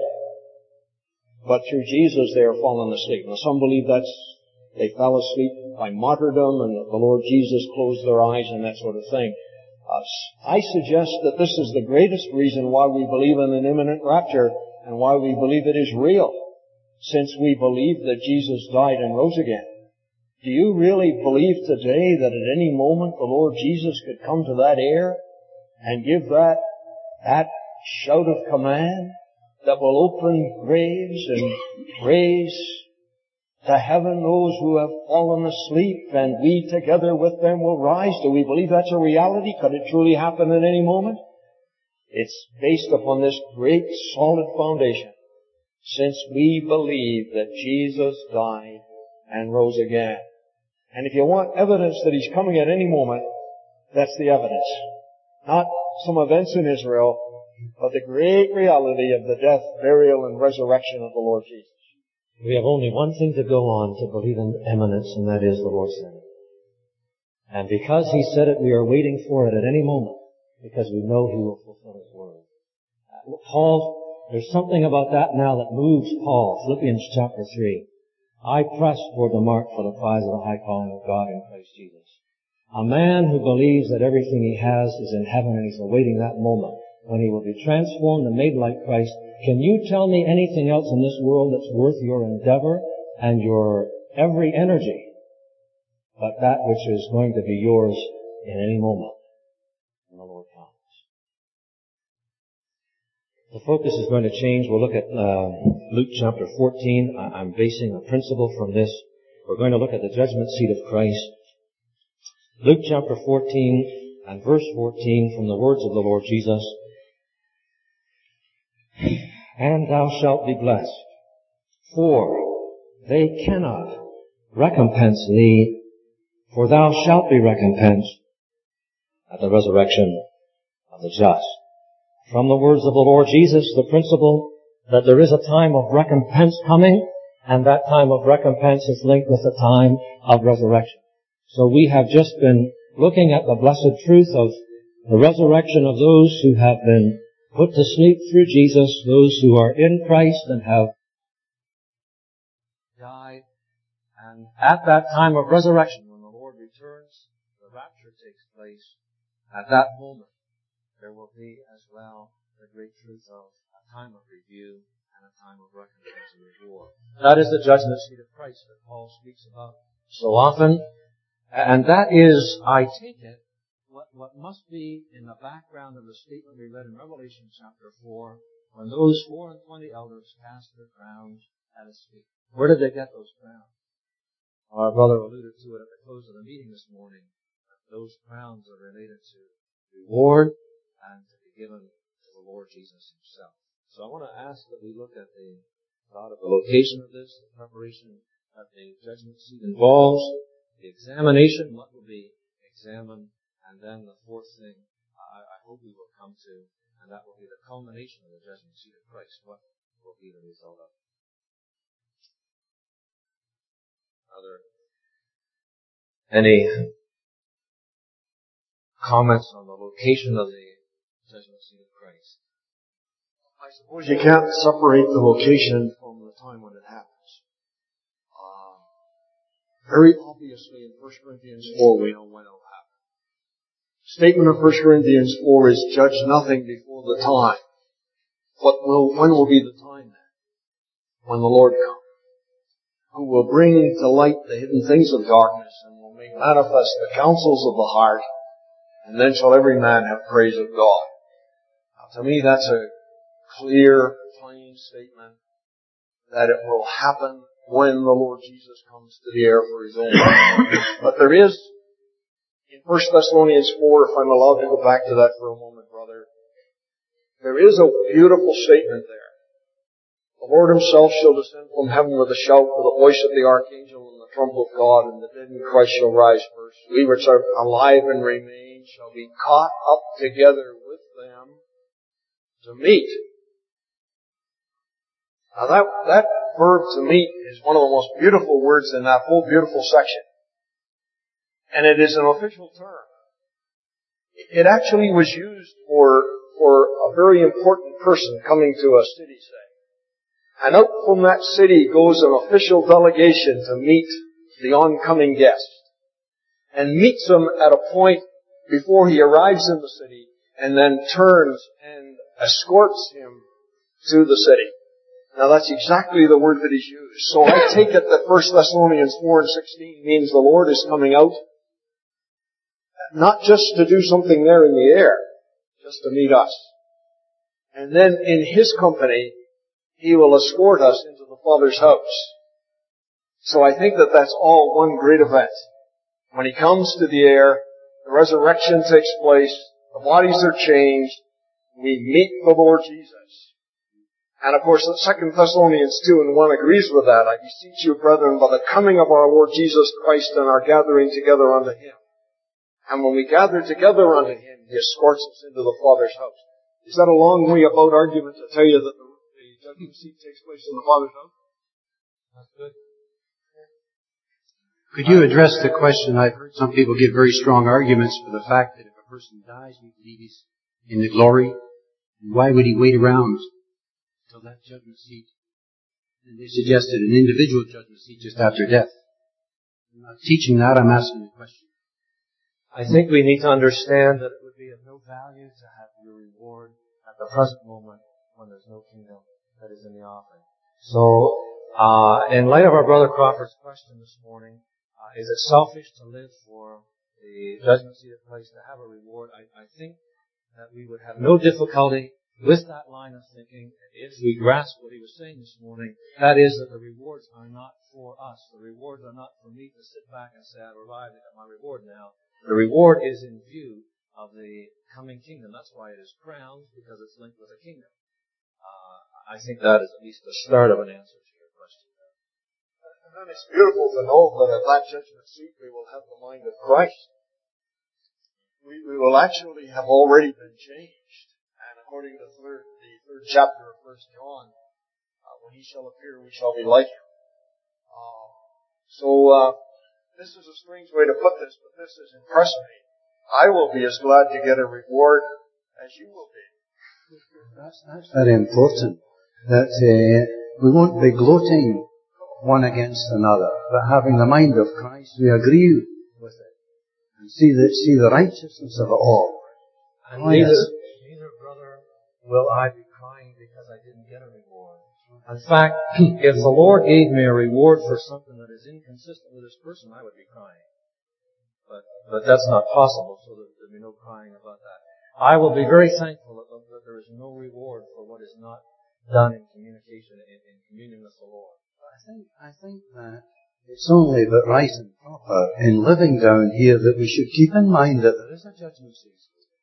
Speaker 2: But through Jesus they are fallen asleep. Now, some believe that's, they fell asleep by martyrdom and that the Lord Jesus closed their eyes and that sort of thing. Uh, I suggest that this is the greatest reason why we believe in an imminent rapture and why we believe it is real, since we believe that Jesus died and rose again. Do you really believe today that at any moment the Lord Jesus could come to that air and give that, that shout of command that will open graves and raise to heaven those who have fallen asleep, and we together with them will rise? Do we believe that's a reality? Could it truly happen at any moment? It's based upon this great solid foundation, since we believe that Jesus died and rose again. And if you want evidence that He's coming at any moment, that's the evidence. Not some events in Israel, but the great reality of the death, burial, and resurrection of the Lord Jesus.
Speaker 1: We have only one thing to go on to believe in imminence, and that is the Lord said it. And because He said it, we are waiting for it at any moment, because we know He will fulfill His word. Paul, there's something about that now that moves Paul. Philippians chapter three. I press toward the mark for the prize of the high calling of God in Christ Jesus. A man who believes that everything he has is in heaven, and he's awaiting that moment when he will be transformed and made like Christ, can you tell me anything else in this world that's worth your endeavor and your every energy but that which is going to be yours in any moment when the Lord comes? The focus is going to change. We'll look at uh, Luke chapter fourteen. I'm basing a principle from this. We're going to look at the judgment seat of Christ. Luke chapter fourteen and verse fourteen from the words of the Lord Jesus. And thou shalt be blessed, for they cannot recompense thee, for thou shalt be recompensed at the resurrection of the just. From the words of the Lord Jesus, the principle that there is a time of recompense coming, and that time of recompense is linked with the time of resurrection. So we have just been looking at the blessed truth of the resurrection of those who have been put to sleep through Jesus, those who are in Christ and have died. And at that time of resurrection, when the Lord returns, the rapture takes place. At that moment, there will be as well the great truth of a time of review and a time of recompense and reward. That is the judgment seat of Christ that Paul speaks about so often. And that is, I take it, what, what must be in the background of the statement we read in Revelation chapter four, when those four and twenty elders cast their crowns at his feet. Where did they get those crowns? Our brother alluded to it at the close of the meeting this morning. Those crowns are related to reward and to be given to the Lord Jesus himself. So I want to ask that we look at the thought of the location of this, the preparation that the judgment seat involves, the examination, what will be examined, and then the fourth thing I, I hope we will come to, and that will be the culmination of the judgment seat of Christ. What will be the result of it? Are there any comments on the location of the judgment seat of Christ?
Speaker 2: I suppose you can't separate the location from the time when it happens. Uh, very obviously in First Corinthians four we know when it will happen. Statement of First Corinthians four is judge nothing before the time. What will, when will be the time then? When the Lord comes. Who will bring to light the hidden things of darkness and will make manifest the counsels of the heart, and then shall every man have praise of God. Now, to me that's a clear, plain statement that it will happen when the Lord Jesus comes to the air for his own. But there is, in First Thessalonians four, if I'm allowed to go back to that for a moment, brother, there is a beautiful statement there. The Lord himself shall descend from heaven with a shout, with the voice of the archangel and the trump of God, and the dead in Christ shall rise first. We which are alive and remain shall be caught up together with them to meet. Now that, that verb to meet is one of the most beautiful words in that whole beautiful section. And it is an official term. It actually was used for, for a very important person coming to a city, say. And out from that city goes an official delegation to meet the oncoming guest. And meets him at a point before he arrives in the city, and then turns and escorts him to the city. Now that's exactly the word that is used. So I take it that First Thessalonians four and sixteen means the Lord is coming out, not just to do something there in the air, just to meet us. And then in his company, he will escort us into the Father's house. So I think that that's all one great event. When he comes to the air, the resurrection takes place, the bodies are changed, we meet the Lord Jesus. And of course, Second Thessalonians two and one agrees with that. I beseech you, brethren, by the coming of our Lord Jesus Christ and our gathering together unto him. And when we gather together unto him, he escorts us into the Father's house. Is that a long way about argument to tell you that the judgment seat takes place in the Father's house?
Speaker 1: That's good.
Speaker 5: Could you address the question? I've heard some people give very strong arguments for the fact that if a person dies, we believe he's in the glory. Why would he wait around until that judgment seat? And they suggested an individual judgment seat just after death. I'm not teaching that, I'm asking the question.
Speaker 1: I think we need to understand that it would be of no value to have your reward at the present moment when there's no kingdom that is in the offering. So, uh, in light of our brother Crawford's question this morning, uh, is it selfish to live for the judgment seat of Christ to have a reward? I, I think that we would have no difficulty with that line of thinking if we grasp what he was saying this morning. That is that the rewards are not for us. The rewards are not for me to sit back and say, I've arrived at my reward now. The reward is in view of the coming kingdom. That's why it is crowned, because it's linked with a kingdom. Uh, I think that is at least the start of an answer to your question.
Speaker 2: And then it's beautiful to know that at that judgment seat we will have the mind of Christ. We, we will actually have already been changed. And according to the third, the third chapter of First John, uh, when he shall appear, we shall be like him. Uh, so, uh, this is a strange way to put this, but this has impressed me. I will be as glad to get a reward as you will be.
Speaker 3: That's, that's very important. That uh, we won't be gloating one against another, but having the mind of Christ, we agree with it and see the see the righteousness of it all.
Speaker 1: And oh, neither, yes. neither, brother, will I be crying because I didn't get a reward. In fact, if the Lord gave me a reward for something that is inconsistent with this person, I would be crying. But, but that's not possible, so there'll be no crying about that. I will be very thankful that, that there is no reward for what is not done in communication, in, in communion with the Lord.
Speaker 3: I think, I think that it's only but right and proper in living down here that we should keep in mind that there is a judgment seat.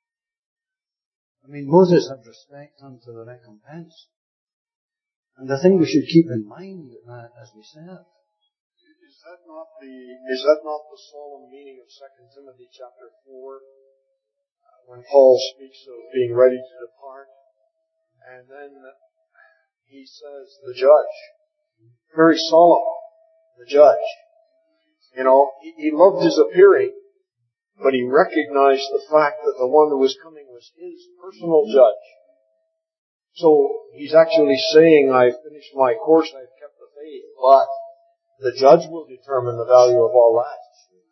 Speaker 3: I mean, Moses had respect unto the recompense. And I think we should keep in mind that as we serve.
Speaker 2: Is that not the, is that not the solemn meaning of Second Timothy chapter four, uh, when Paul speaks of being ready to depart? And then he says, the judge. Very solemn. The judge. You know, he, he loved his appearing, but he recognized the fact that the one who was coming was his personal judge. So he's actually saying, I've finished my course, I've kept the faith, but the judge will determine the value of all that.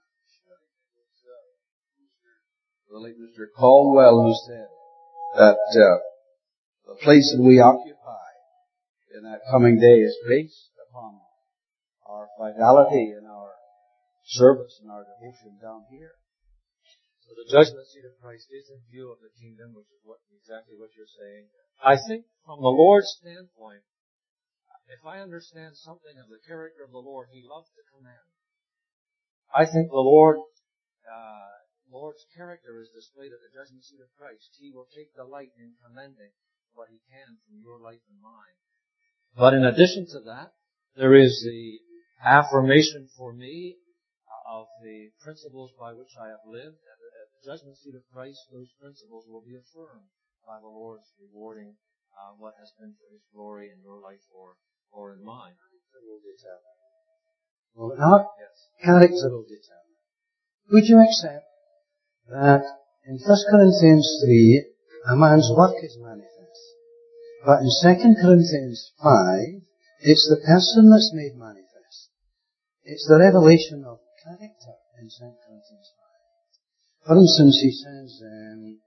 Speaker 3: The late Mister Caldwell, who said that uh, the place that we occupy in that coming day is based upon our fidelity and our service and our devotion down here.
Speaker 1: So the judgment seat of Christ is in view of the kingdom, which is what exactly what you're saying. I think from the Lord's standpoint, if I understand something of the character of the Lord, He loves to command. I think the Lord, uh, Lord's character is displayed at the judgment seat of Christ. He will take delight in commending what He can from your life and mine. But in addition to that, there is the affirmation for me of the principles by which I have lived. At the, at the judgment seat of Christ, those principles will be affirmed by the Lord's rewarding uh, what has been for His glory in your life or, or in mine.
Speaker 3: Will determine. Well, not yes. Character will determine. Would you accept that in First Corinthians three, a man's work is manifest, but in Second Corinthians five, it's the person that's made manifest. It's the revelation of character in Second Corinthians five. For instance, he says, um,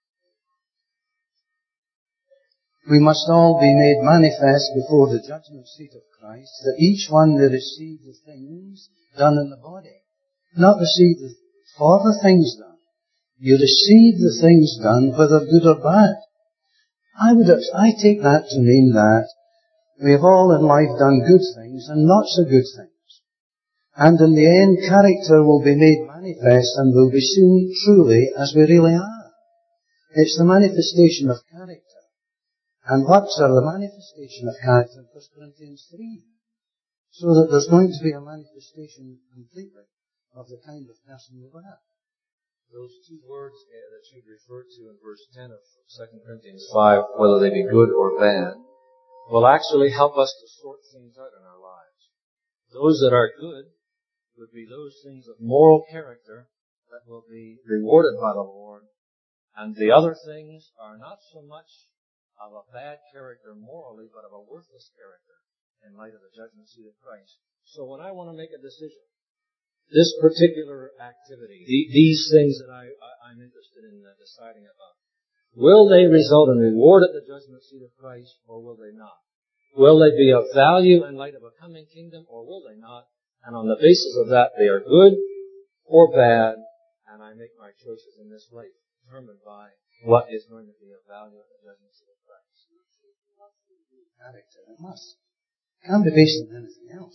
Speaker 3: we must all be made manifest before the judgment seat of Christ, that each one may receive the things done in the body. Not receive the, for the things done. You receive the things done, whether good or bad. I would, I take that to mean that we have all in life done good things and not so good things. And in the end, character will be made manifest and will be seen truly as we really are. It's the manifestation of character. And works are the manifestation of character in First Corinthians three. So that there's going to be a manifestation completely of the kind of person we are.
Speaker 1: Those two words uh, that you referred to in verse ten of Second Corinthians five, whether they be good or bad, will actually help us to sort things out in our lives. Those that are good would be those things of moral character that will be rewarded by the Lord. And the other things are not so much of a bad character morally, but of a worthless character in light of the judgment seat of Christ. So when I want to make a decision, this particular activity, the, these things that I, I, I'm interested in uh, deciding about, Will they result in reward at the judgment seat of Christ, or will they not? Will they be of value in light of a coming kingdom, or will they not? And on the basis of that, they are good or bad, and I make my choices in this life, determined by what is going to be of value at the judgment seat of Christ.
Speaker 5: Character, it must. It can't be based on anything else.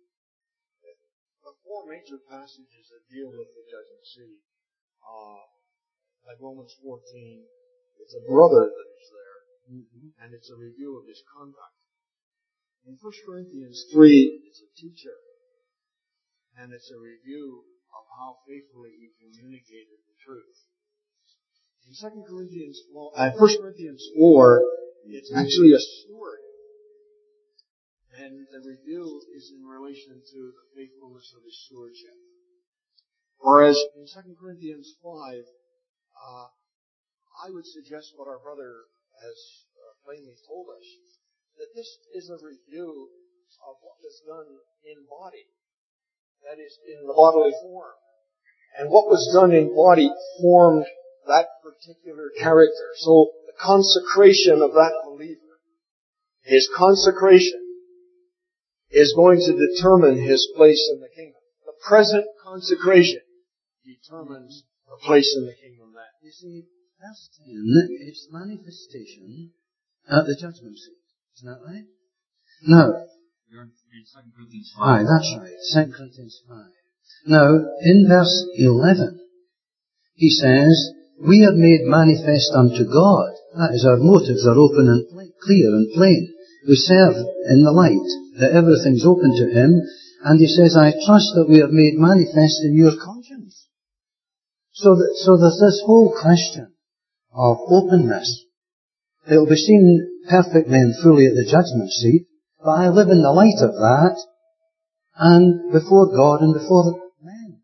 Speaker 2: The four major passages that deal with the judgment seat, uh, like Romans fourteen, it's a brother that is there, mm-hmm. and it's a review of his conduct. In First Corinthians three, it's a teacher, and it's a review of how faithfully he communicated the truth. In Second Corinthians, uh, First Corinthians four, it's actually a steward, and the review is in relation to the faithfulness of his stewardship. Whereas in Second Corinthians five, uh, I would suggest what our brother has uh, plainly told us, that this is a review of what was done in body. That is, in the bodily form. And what was done in body formed that particular character. So the consecration of that believer, his consecration, is going to determine his place in the kingdom. The present consecration determines the place in the kingdom then.
Speaker 5: You see, that's its manifestation at the judgment seat. Isn't that right? No.
Speaker 1: You're in Second Corinthians
Speaker 5: five. Aye, that's right. Second Corinthians five. Now, in verse eleven, he says, we are made manifest unto God. That is, our motives are open and clear and plain. We serve in the light, that everything's open to him. And he says, I trust that we are made manifest in your conscience. So that, so there's this whole question of openness. It'll be seen perfectly and fully at the judgment seat, but I live in the light of that, and before God and before men.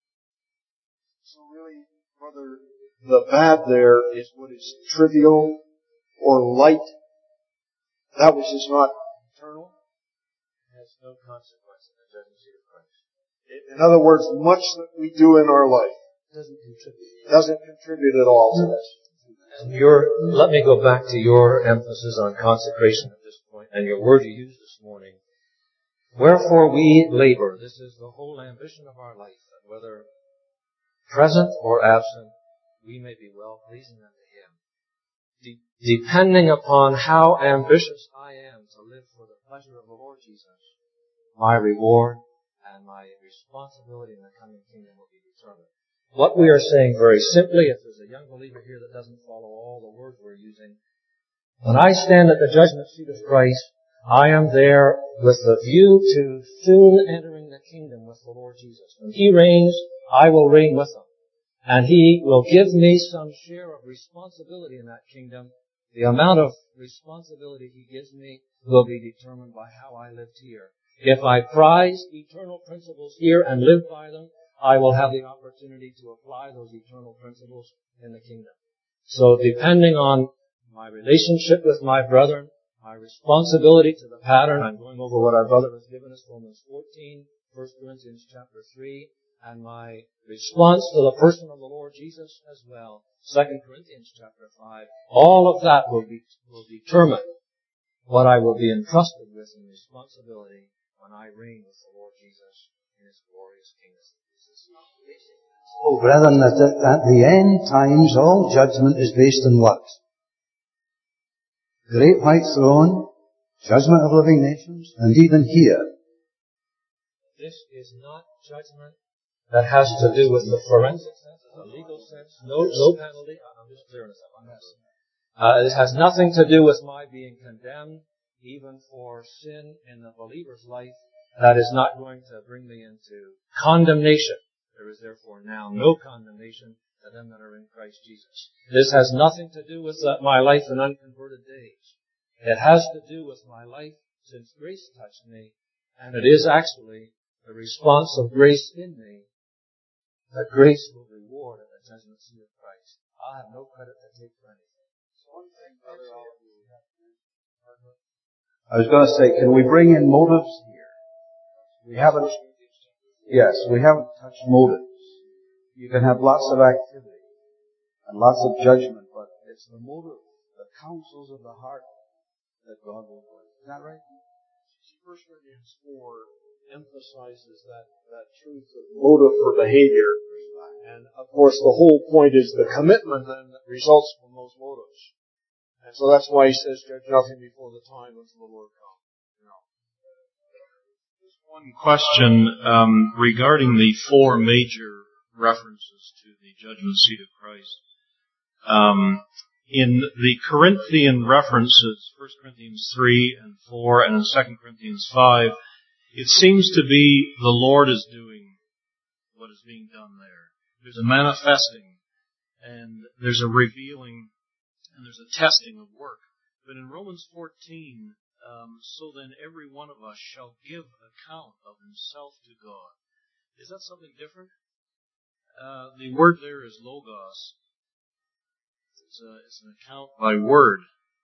Speaker 2: So really, brother, the bad there is what is trivial or light. That which is not eternal
Speaker 1: has no consequence in the judgment seat of Christ.
Speaker 2: In other words, much that we do in our life
Speaker 5: doesn't contribute.
Speaker 2: Doesn't contribute at all to this.
Speaker 1: And your, let me go back to your emphasis on consecration at this point, and your word you used this morning. Wherefore we labor. This is the whole ambition of our life, that whether present or absent, we may be well pleasing unto Him. De- depending upon how ambitious I am to live for the pleasure of the Lord Jesus, my reward and my responsibility in the coming kingdom will be determined. What we are saying very simply, if there's a young believer here that doesn't follow all the words we're using, when I stand at the judgment seat of Christ, I am there with the view to soon entering the kingdom with the Lord Jesus. When He reigns, I will reign with Him. And He will give me some share of responsibility in that kingdom. The amount of responsibility He gives me will be determined by how I lived here. If I prize eternal principles here and live by them, I will have the opportunity to apply those eternal principles in the kingdom. So depending on my relationship with my brethren, my responsibility to the pattern, I'm going over what our brother has given us, Romans fourteen, First Corinthians chapter three, and my response to the person of the Lord Jesus as well, Second Corinthians chapter five. All of that will be, will determine what I will be entrusted with in responsibility when I reign with the Lord Jesus in His glorious kingdom.
Speaker 5: Oh, brethren, that at the end times all judgment is based on what? Great white throne, judgment of living nations, and even here.
Speaker 1: This is not judgment that has to do with the forensic sense, the legal sense. No, no penalty. I'm just clearing this up on this. Uh, it has nothing to do with my being condemned, even for sin in the believer's life. That is not going to bring me into condemnation. There is therefore now no condemnation to them that are in Christ Jesus. This has nothing to do with uh, my life in unconverted days. It has to do with my life since grace touched me, and it is actually the response of grace in me that grace will reward at the judgment seat of Christ. I have no credit to take for anything.
Speaker 2: One thing, Brother Oliver,
Speaker 3: I was going to say, can we bring in motives here? We haven't, yes, we haven't touched motives. You can have lots of activity and lots of judgment, but It's the motive, the counsels of the heart that God will work. Is that right?
Speaker 2: First Corinthians four emphasizes that, that truth of motive for behavior. And of course the whole point is the commitment then that results from those motives. And so that's why he says, judge nothing before the time until the Lord comes. You know.
Speaker 7: Just one question um, regarding the four major references to the judgment seat of Christ. Um, in the Corinthian references, First Corinthians three and four, and in Second Corinthians five, it seems to be the Lord is doing what is being done there. There's a manifesting, and there's a revealing, and there's a testing of work. But in Romans fourteen, um, so then every one of us shall give account of himself to God. Is that something different? Uh, the word there is logos. It's, a, it's an account by word.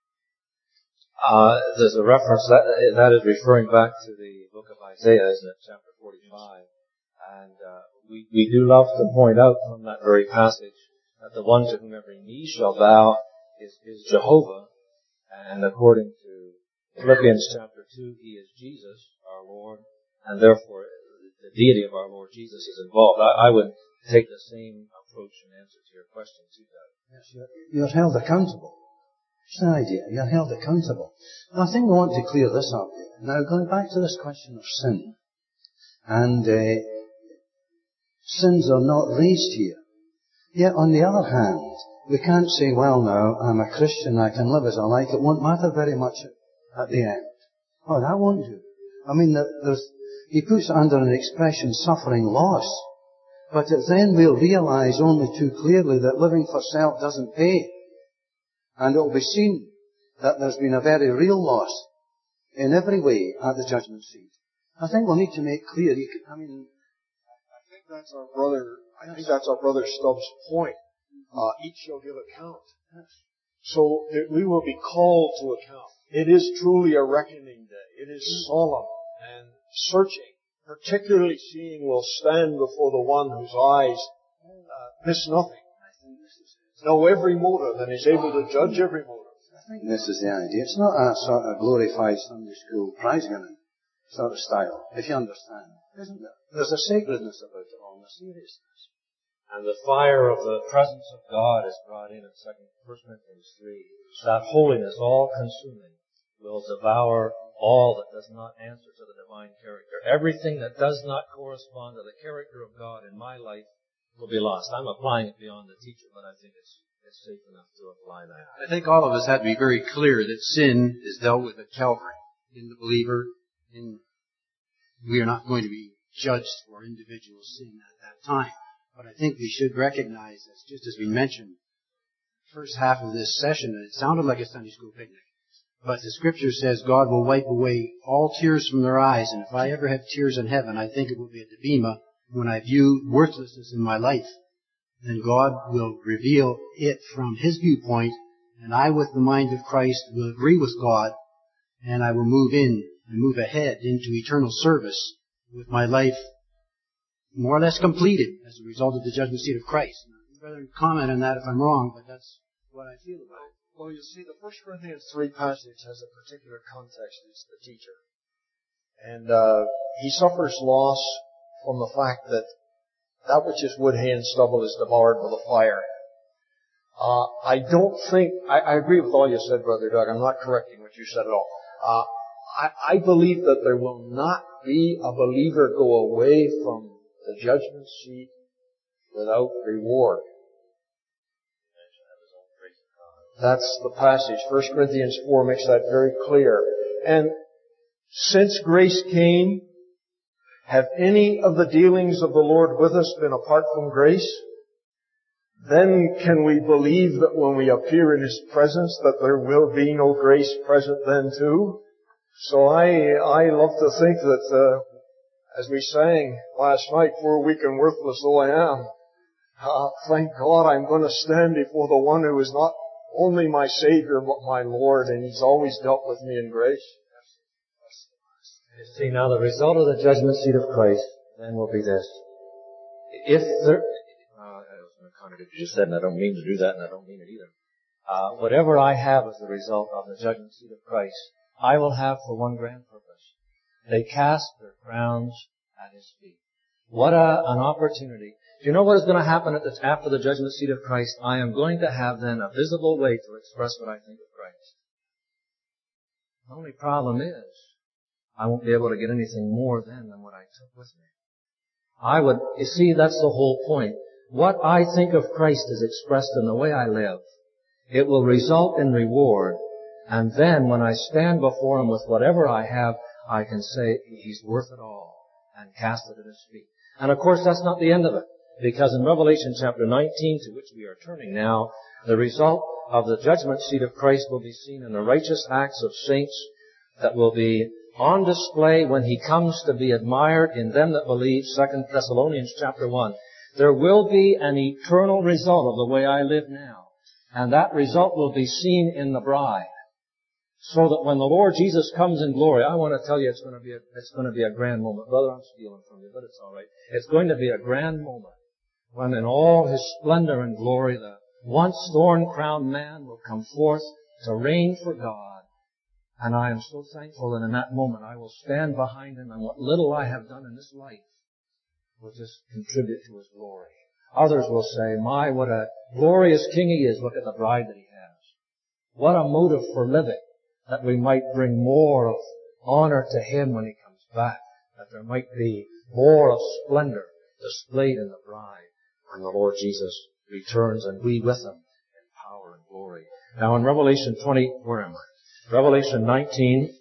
Speaker 1: Uh, there's a reference that that is referring back to the book of Isaiah, isn't it? Chapter forty-five. And uh, we, we do love to point out from that very passage that the one to whom every knee shall bow is, is Jehovah. And according to Philippians chapter two, he is Jesus, our Lord. And therefore, the deity of our Lord Jesus is involved. I, I would take the same approach in answer to your question too, Doug.
Speaker 6: Yes, you're, you're held accountable. It's an idea. You're held accountable. And I think we want to clear this up here. Now, going back to this question of sin. And uh, sins are not raised here. Yet, on the other hand, we can't say, well, now, I'm a Christian, I can live as I like. It won't matter very much at, at the end. Oh, that won't do. I mean, there's, he puts it under an expression, suffering loss. But then we'll realize only too clearly that living for self doesn't pay. And it will be seen that there's been a very real loss in every way at the judgment seat. I think we'll need to make clear, you can, I mean...
Speaker 2: I think that's our brother, I think that's our brother Stubbs' point. Uh, each shall give account. So that we will be called to account. It is truly a reckoning day. It is solemn and searching. Particularly seeing we'll stand before the one whose eyes uh, miss nothing. Know every motive and is able to judge every motive.
Speaker 6: I think this is the idea. It's not a sort of glorified Sunday school prize-winning sort of style, if you understand. Isn't there? There's a sacredness about it all, and a seriousness.
Speaker 1: And the fire of the presence of God is brought in in Second First Corinthians three. That holiness, all consuming, will devour all that does not answer to the divine character. Everything that does not correspond to the character of God in my life will be lost. I'm applying it beyond the teacher, but I think it's, it's safe enough to apply that.
Speaker 5: I think all of us have to be very clear that sin is dealt with at Calvary in the believer. In, we are not going to be judged for individual sin at that time. But I think we should recognize, as just as we mentioned, the first half of this session, it sounded like a Sunday school picnic. But the Scripture says God will wipe away all tears from their eyes. And if I ever have tears in heaven, I think it will be at the Bema when I view worthlessness in my life. Then God will reveal it from His viewpoint, and I, with the mind of Christ, will agree with God, and I will move in and move ahead into eternal service with my life more or less completed as a result of the judgment seat of Christ. I'd rather comment on that if I'm wrong, but that's what I feel about it.
Speaker 2: Well, you see, the First Corinthians three passage has a particular context. It's the teacher. And uh, he suffers loss from the fact that that which is wood, hay, and stubble is devoured by the fire. Uh, I don't think, I, I agree with all you said, Brother Doug. I'm not correcting what you said at all. Uh, I, I believe that there will not be a believer go away from the judgment seat without reward. That's the passage. First Corinthians four makes that very clear. And since grace came, have any of the dealings of the Lord with us been apart from grace? Then can we believe that when we appear in His presence that there will be no grace present then too? So I, I love to think that, uh, as we sang last night, poor, weak, and worthless though I am, uh, thank God I'm going to stand before the one who is not only my Savior, but my Lord, and He's always dealt with me in grace.
Speaker 1: You see, now the result of the judgment seat of Christ then will be this. If there, uh, I was going to contradict what you just said, and I don't mean to do that, and I don't mean it either. uh, whatever I have as the result of the judgment seat of Christ, I will have for one grand purpose. They cast their crowns at His feet. What a, an opportunity. Do you know what is going to happen at the, after the judgment seat of Christ? I am going to have then a visible way to express what I think of Christ. The only problem is, I won't be able to get anything more then than what I took with me. I would, you see, that's the whole point. What I think of Christ is expressed in the way I live. It will result in reward. And then when I stand before Him with whatever I have, I can say, He's worth it all, and cast it at His feet. And of course, that's not the end of it. Because in Revelation chapter nineteen, to which we are turning now, the result of the judgment seat of Christ will be seen in the righteous acts of saints that will be on display when He comes to be admired in them that believe, Second Thessalonians chapter one. There will be an eternal result of the way I live now. And that result will be seen in the bride. So that when the Lord Jesus comes in glory, I want to tell you it's going to be a, it's going to be a grand moment. Brother, I'm stealing from you, but it's all right. It's going to be a grand moment when in all His splendor and glory the once thorn-crowned man will come forth to reign for God. And I am so thankful that in that moment I will stand behind Him, and what little I have done in this life will just contribute to His glory. Others will say, my, what a glorious King He is. Look at the bride that He has. What a motive for living, that we might bring more of honor to Him when He comes back, that there might be more of splendor displayed in the bride when the Lord Jesus returns, and we with Him in power and glory. Now in Revelation twenty, where am I? Revelation nineteen,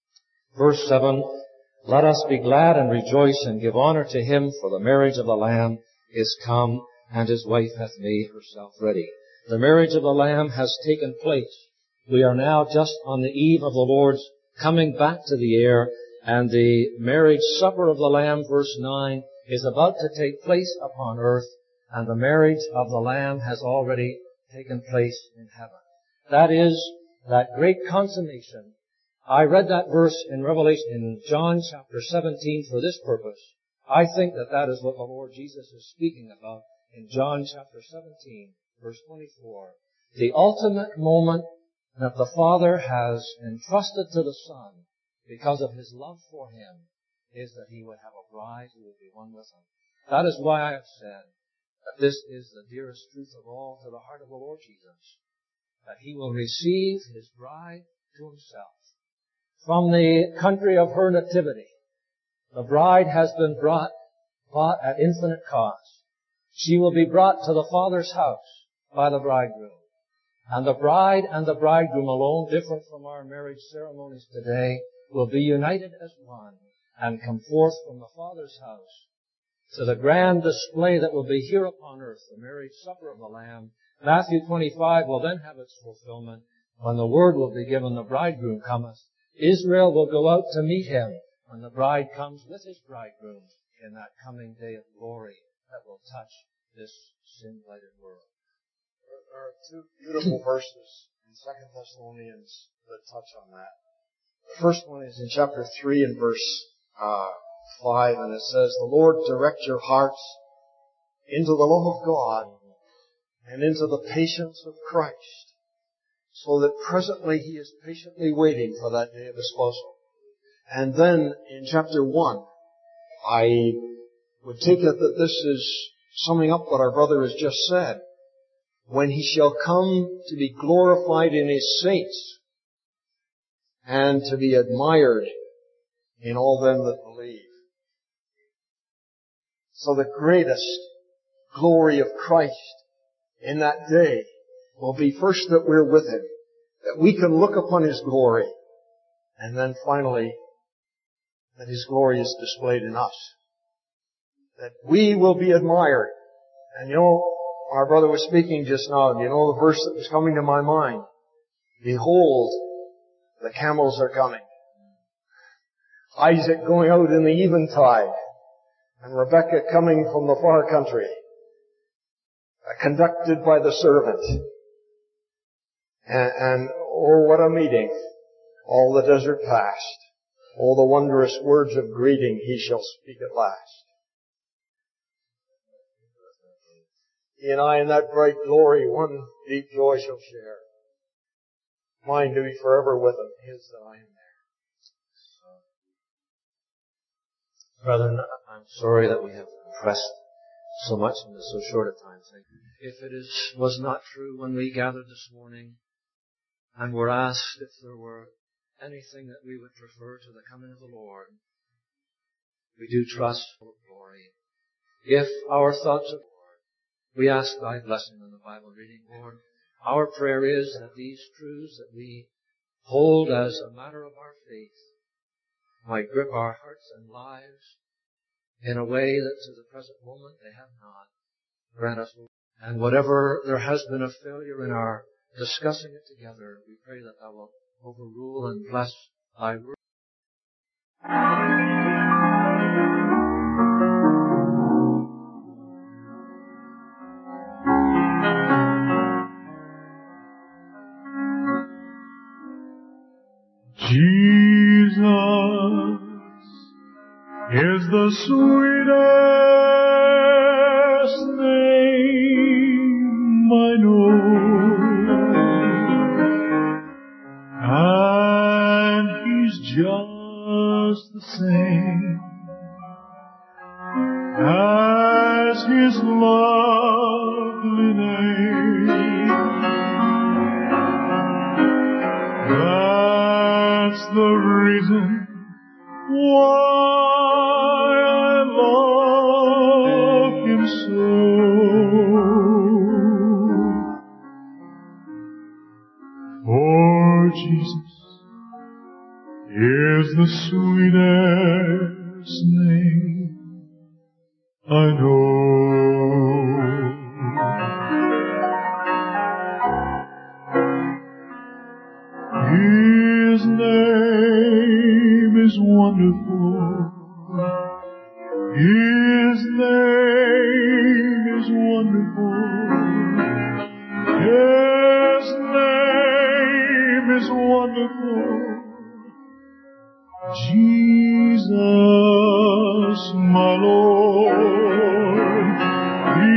Speaker 1: verse seven, let us be glad and rejoice and give honor to Him, for the marriage of the Lamb is come, and His wife hath made herself ready. The marriage of the Lamb has taken place. We are now just on the eve of the Lord's coming back to the air, and the marriage supper of the Lamb, verse nine, is about to take place upon earth, and the marriage of the Lamb has already taken place in heaven. That is that great consummation. I read that verse in Revelation, in John chapter seventeen for this purpose. I think that that is what the Lord Jesus is speaking about in John chapter seventeen, verse twenty-four. The ultimate moment that the Father has entrusted to the Son because of His love for Him is that He would have a bride who would be one with Him. That is why I have said that this is the dearest truth of all to the heart of the Lord Jesus, that He will receive His bride to Himself. From the country of her nativity, the bride has been brought, bought at infinite cost. She will be brought to the Father's house by the bridegroom. And the bride and the bridegroom alone, different from our marriage ceremonies today, will be united as one and come forth from the Father's house to the grand display that will be here upon earth, the marriage supper of the Lamb. Matthew twenty-five will then have its fulfillment when the word will be given, the bridegroom cometh. Israel will go out to meet Him when the bride comes with His bridegroom in that coming day of glory that will touch this sin-blighted world.
Speaker 2: There are two beautiful verses in Second Thessalonians that touch on that. The first one is in chapter three and verse uh, five, and it says, the Lord direct your hearts into the love of God and into the patience of Christ, so that presently He is patiently waiting for that day of disposal. And then in chapter one, I would take it that this is summing up what our brother has just said. When He shall come to be glorified in His saints and to be admired in all them that believe. So the greatest glory of Christ in that day will be first that we're with Him, that we can look upon His glory, and then finally that His glory is displayed in us. That we will be admired. And you know, our brother was speaking just now. You know the verse that was coming to my mind? Behold, the camels are coming. Isaac going out in the eventide, and Rebekah coming from the far country, conducted by the servant. And, and oh, what a meeting. All the desert past. All the wondrous words of greeting He shall speak at last. He and I in that bright glory, one deep joy shall share. mine to be forever with him, his that I am there.
Speaker 1: Brethren, I'm sorry that we have pressed so much into so short a time. If it is, was not true when we gathered this morning and were asked if there were anything that we would prefer to the coming of the Lord, we do trust full of glory. If our thoughts of the Lord, we ask thy blessing on the Bible reading, Lord. Our prayer is that these truths that we hold as a matter of our faith might grip our hearts and lives in a way that to the present moment they have not. Grant us, Lord. And whatever there has been a failure in our discussing it together, we pray that thou wilt overrule and bless thy word.
Speaker 8: Jesus is the sweetest name I know, and He's just the same as His lovely name. That's the reason why I love Him so. For Jesus is the sweetest name I know. His name is wonderful. His name is wonderful. His name is wonderful. Jesus, my Lord. He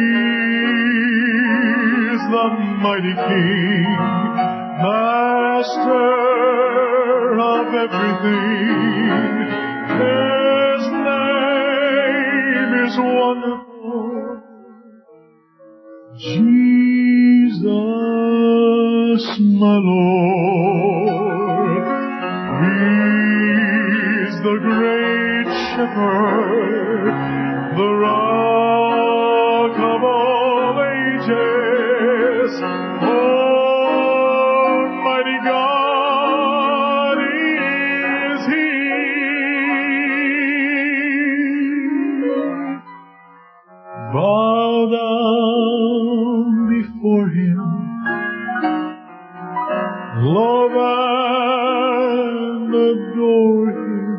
Speaker 8: is the mighty King, Master of everything. His name is wonderful. Jesus, my Lord. He's the great shepherd, the rock of all ages. Almighty God is He. Bow down before Him, love and adore Him.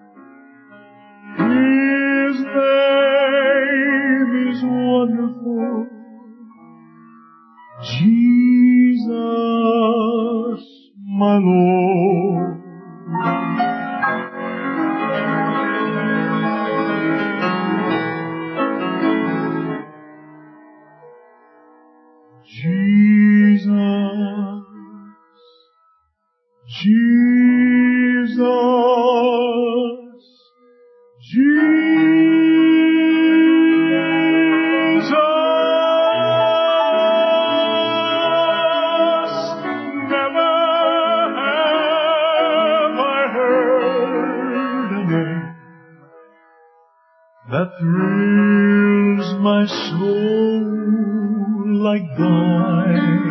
Speaker 8: His name is wonderful. Jesus, my Lord. Jesus, Jesus, Jesus. Never have I heard a name that thrills my soul like thine.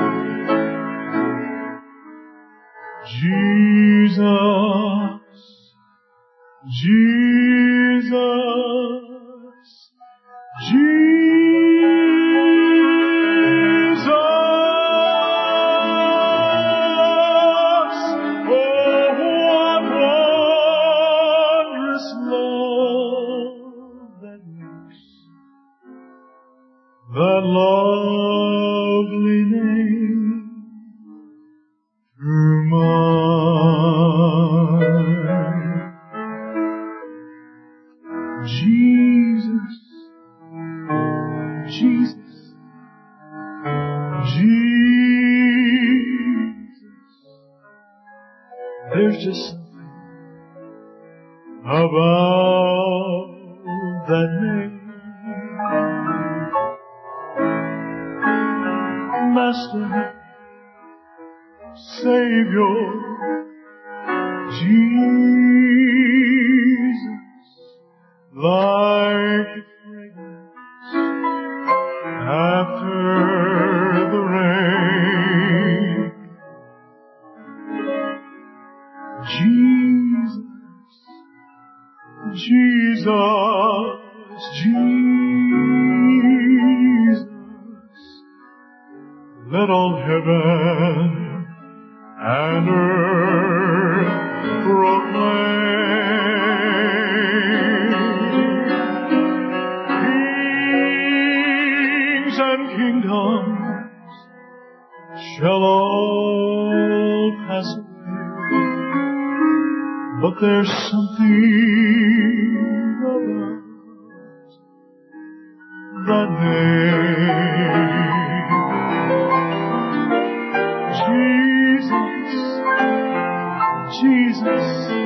Speaker 8: Jesus, Jesus, Jesus. Oh, what wondrous love that makes that lovely name through mine. Jesus, Jesus, Jesus, just something about that name. Master, Savior, Jesus, like the fragrance after the rain. Jesus, Jesus, Jesus, let all heaven and earth proclaim. Kings and kingdoms shall all pass away, but there's something about that name. Jesus, Jesus,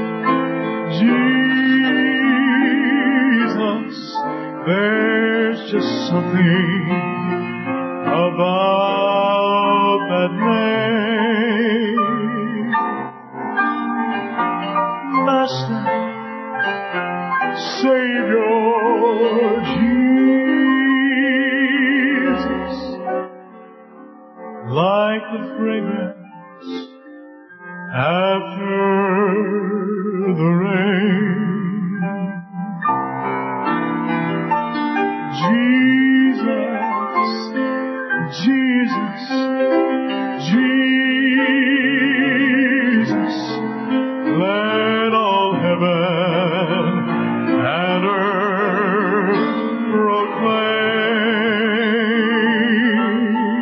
Speaker 8: Jesus, there's just something about that name. Master, Savior, Jesus, like the fragrance after the rain. Jesus, Jesus, Jesus, let all heaven and earth proclaim.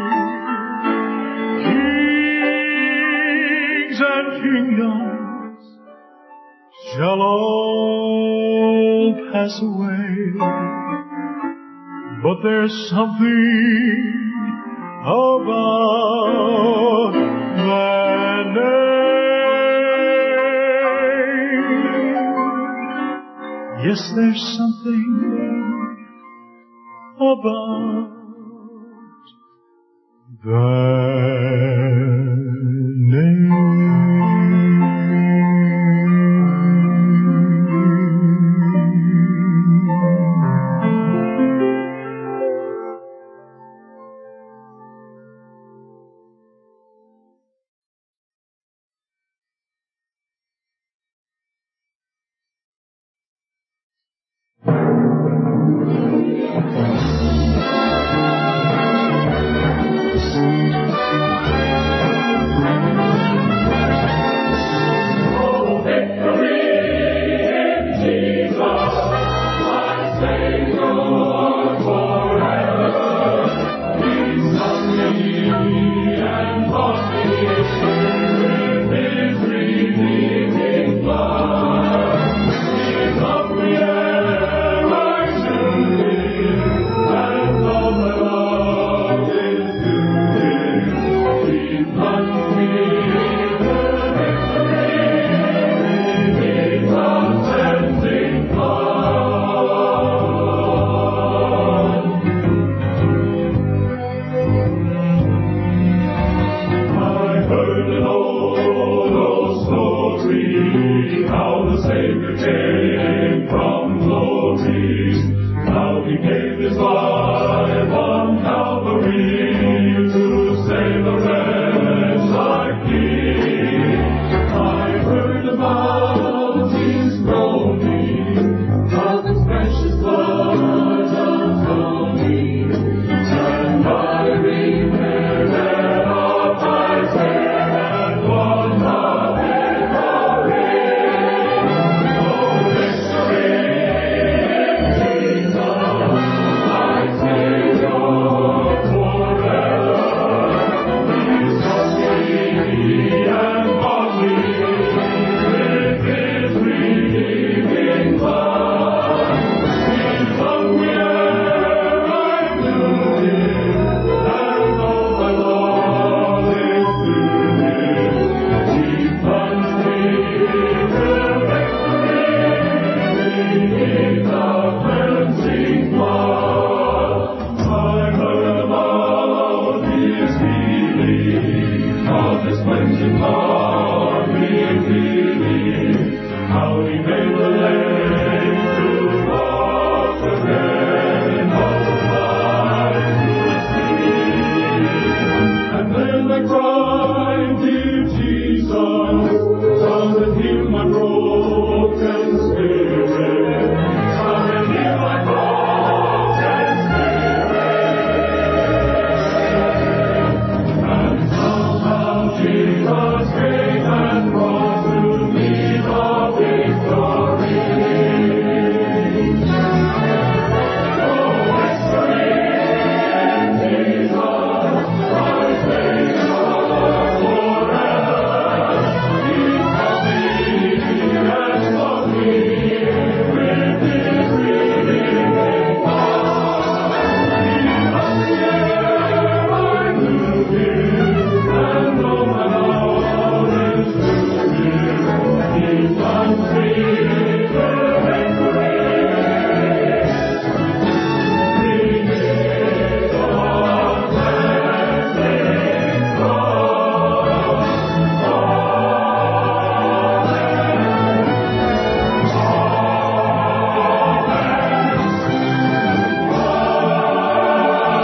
Speaker 8: Kings and kingdoms shall all pass away, but there's something about that name. Yes, there's something about that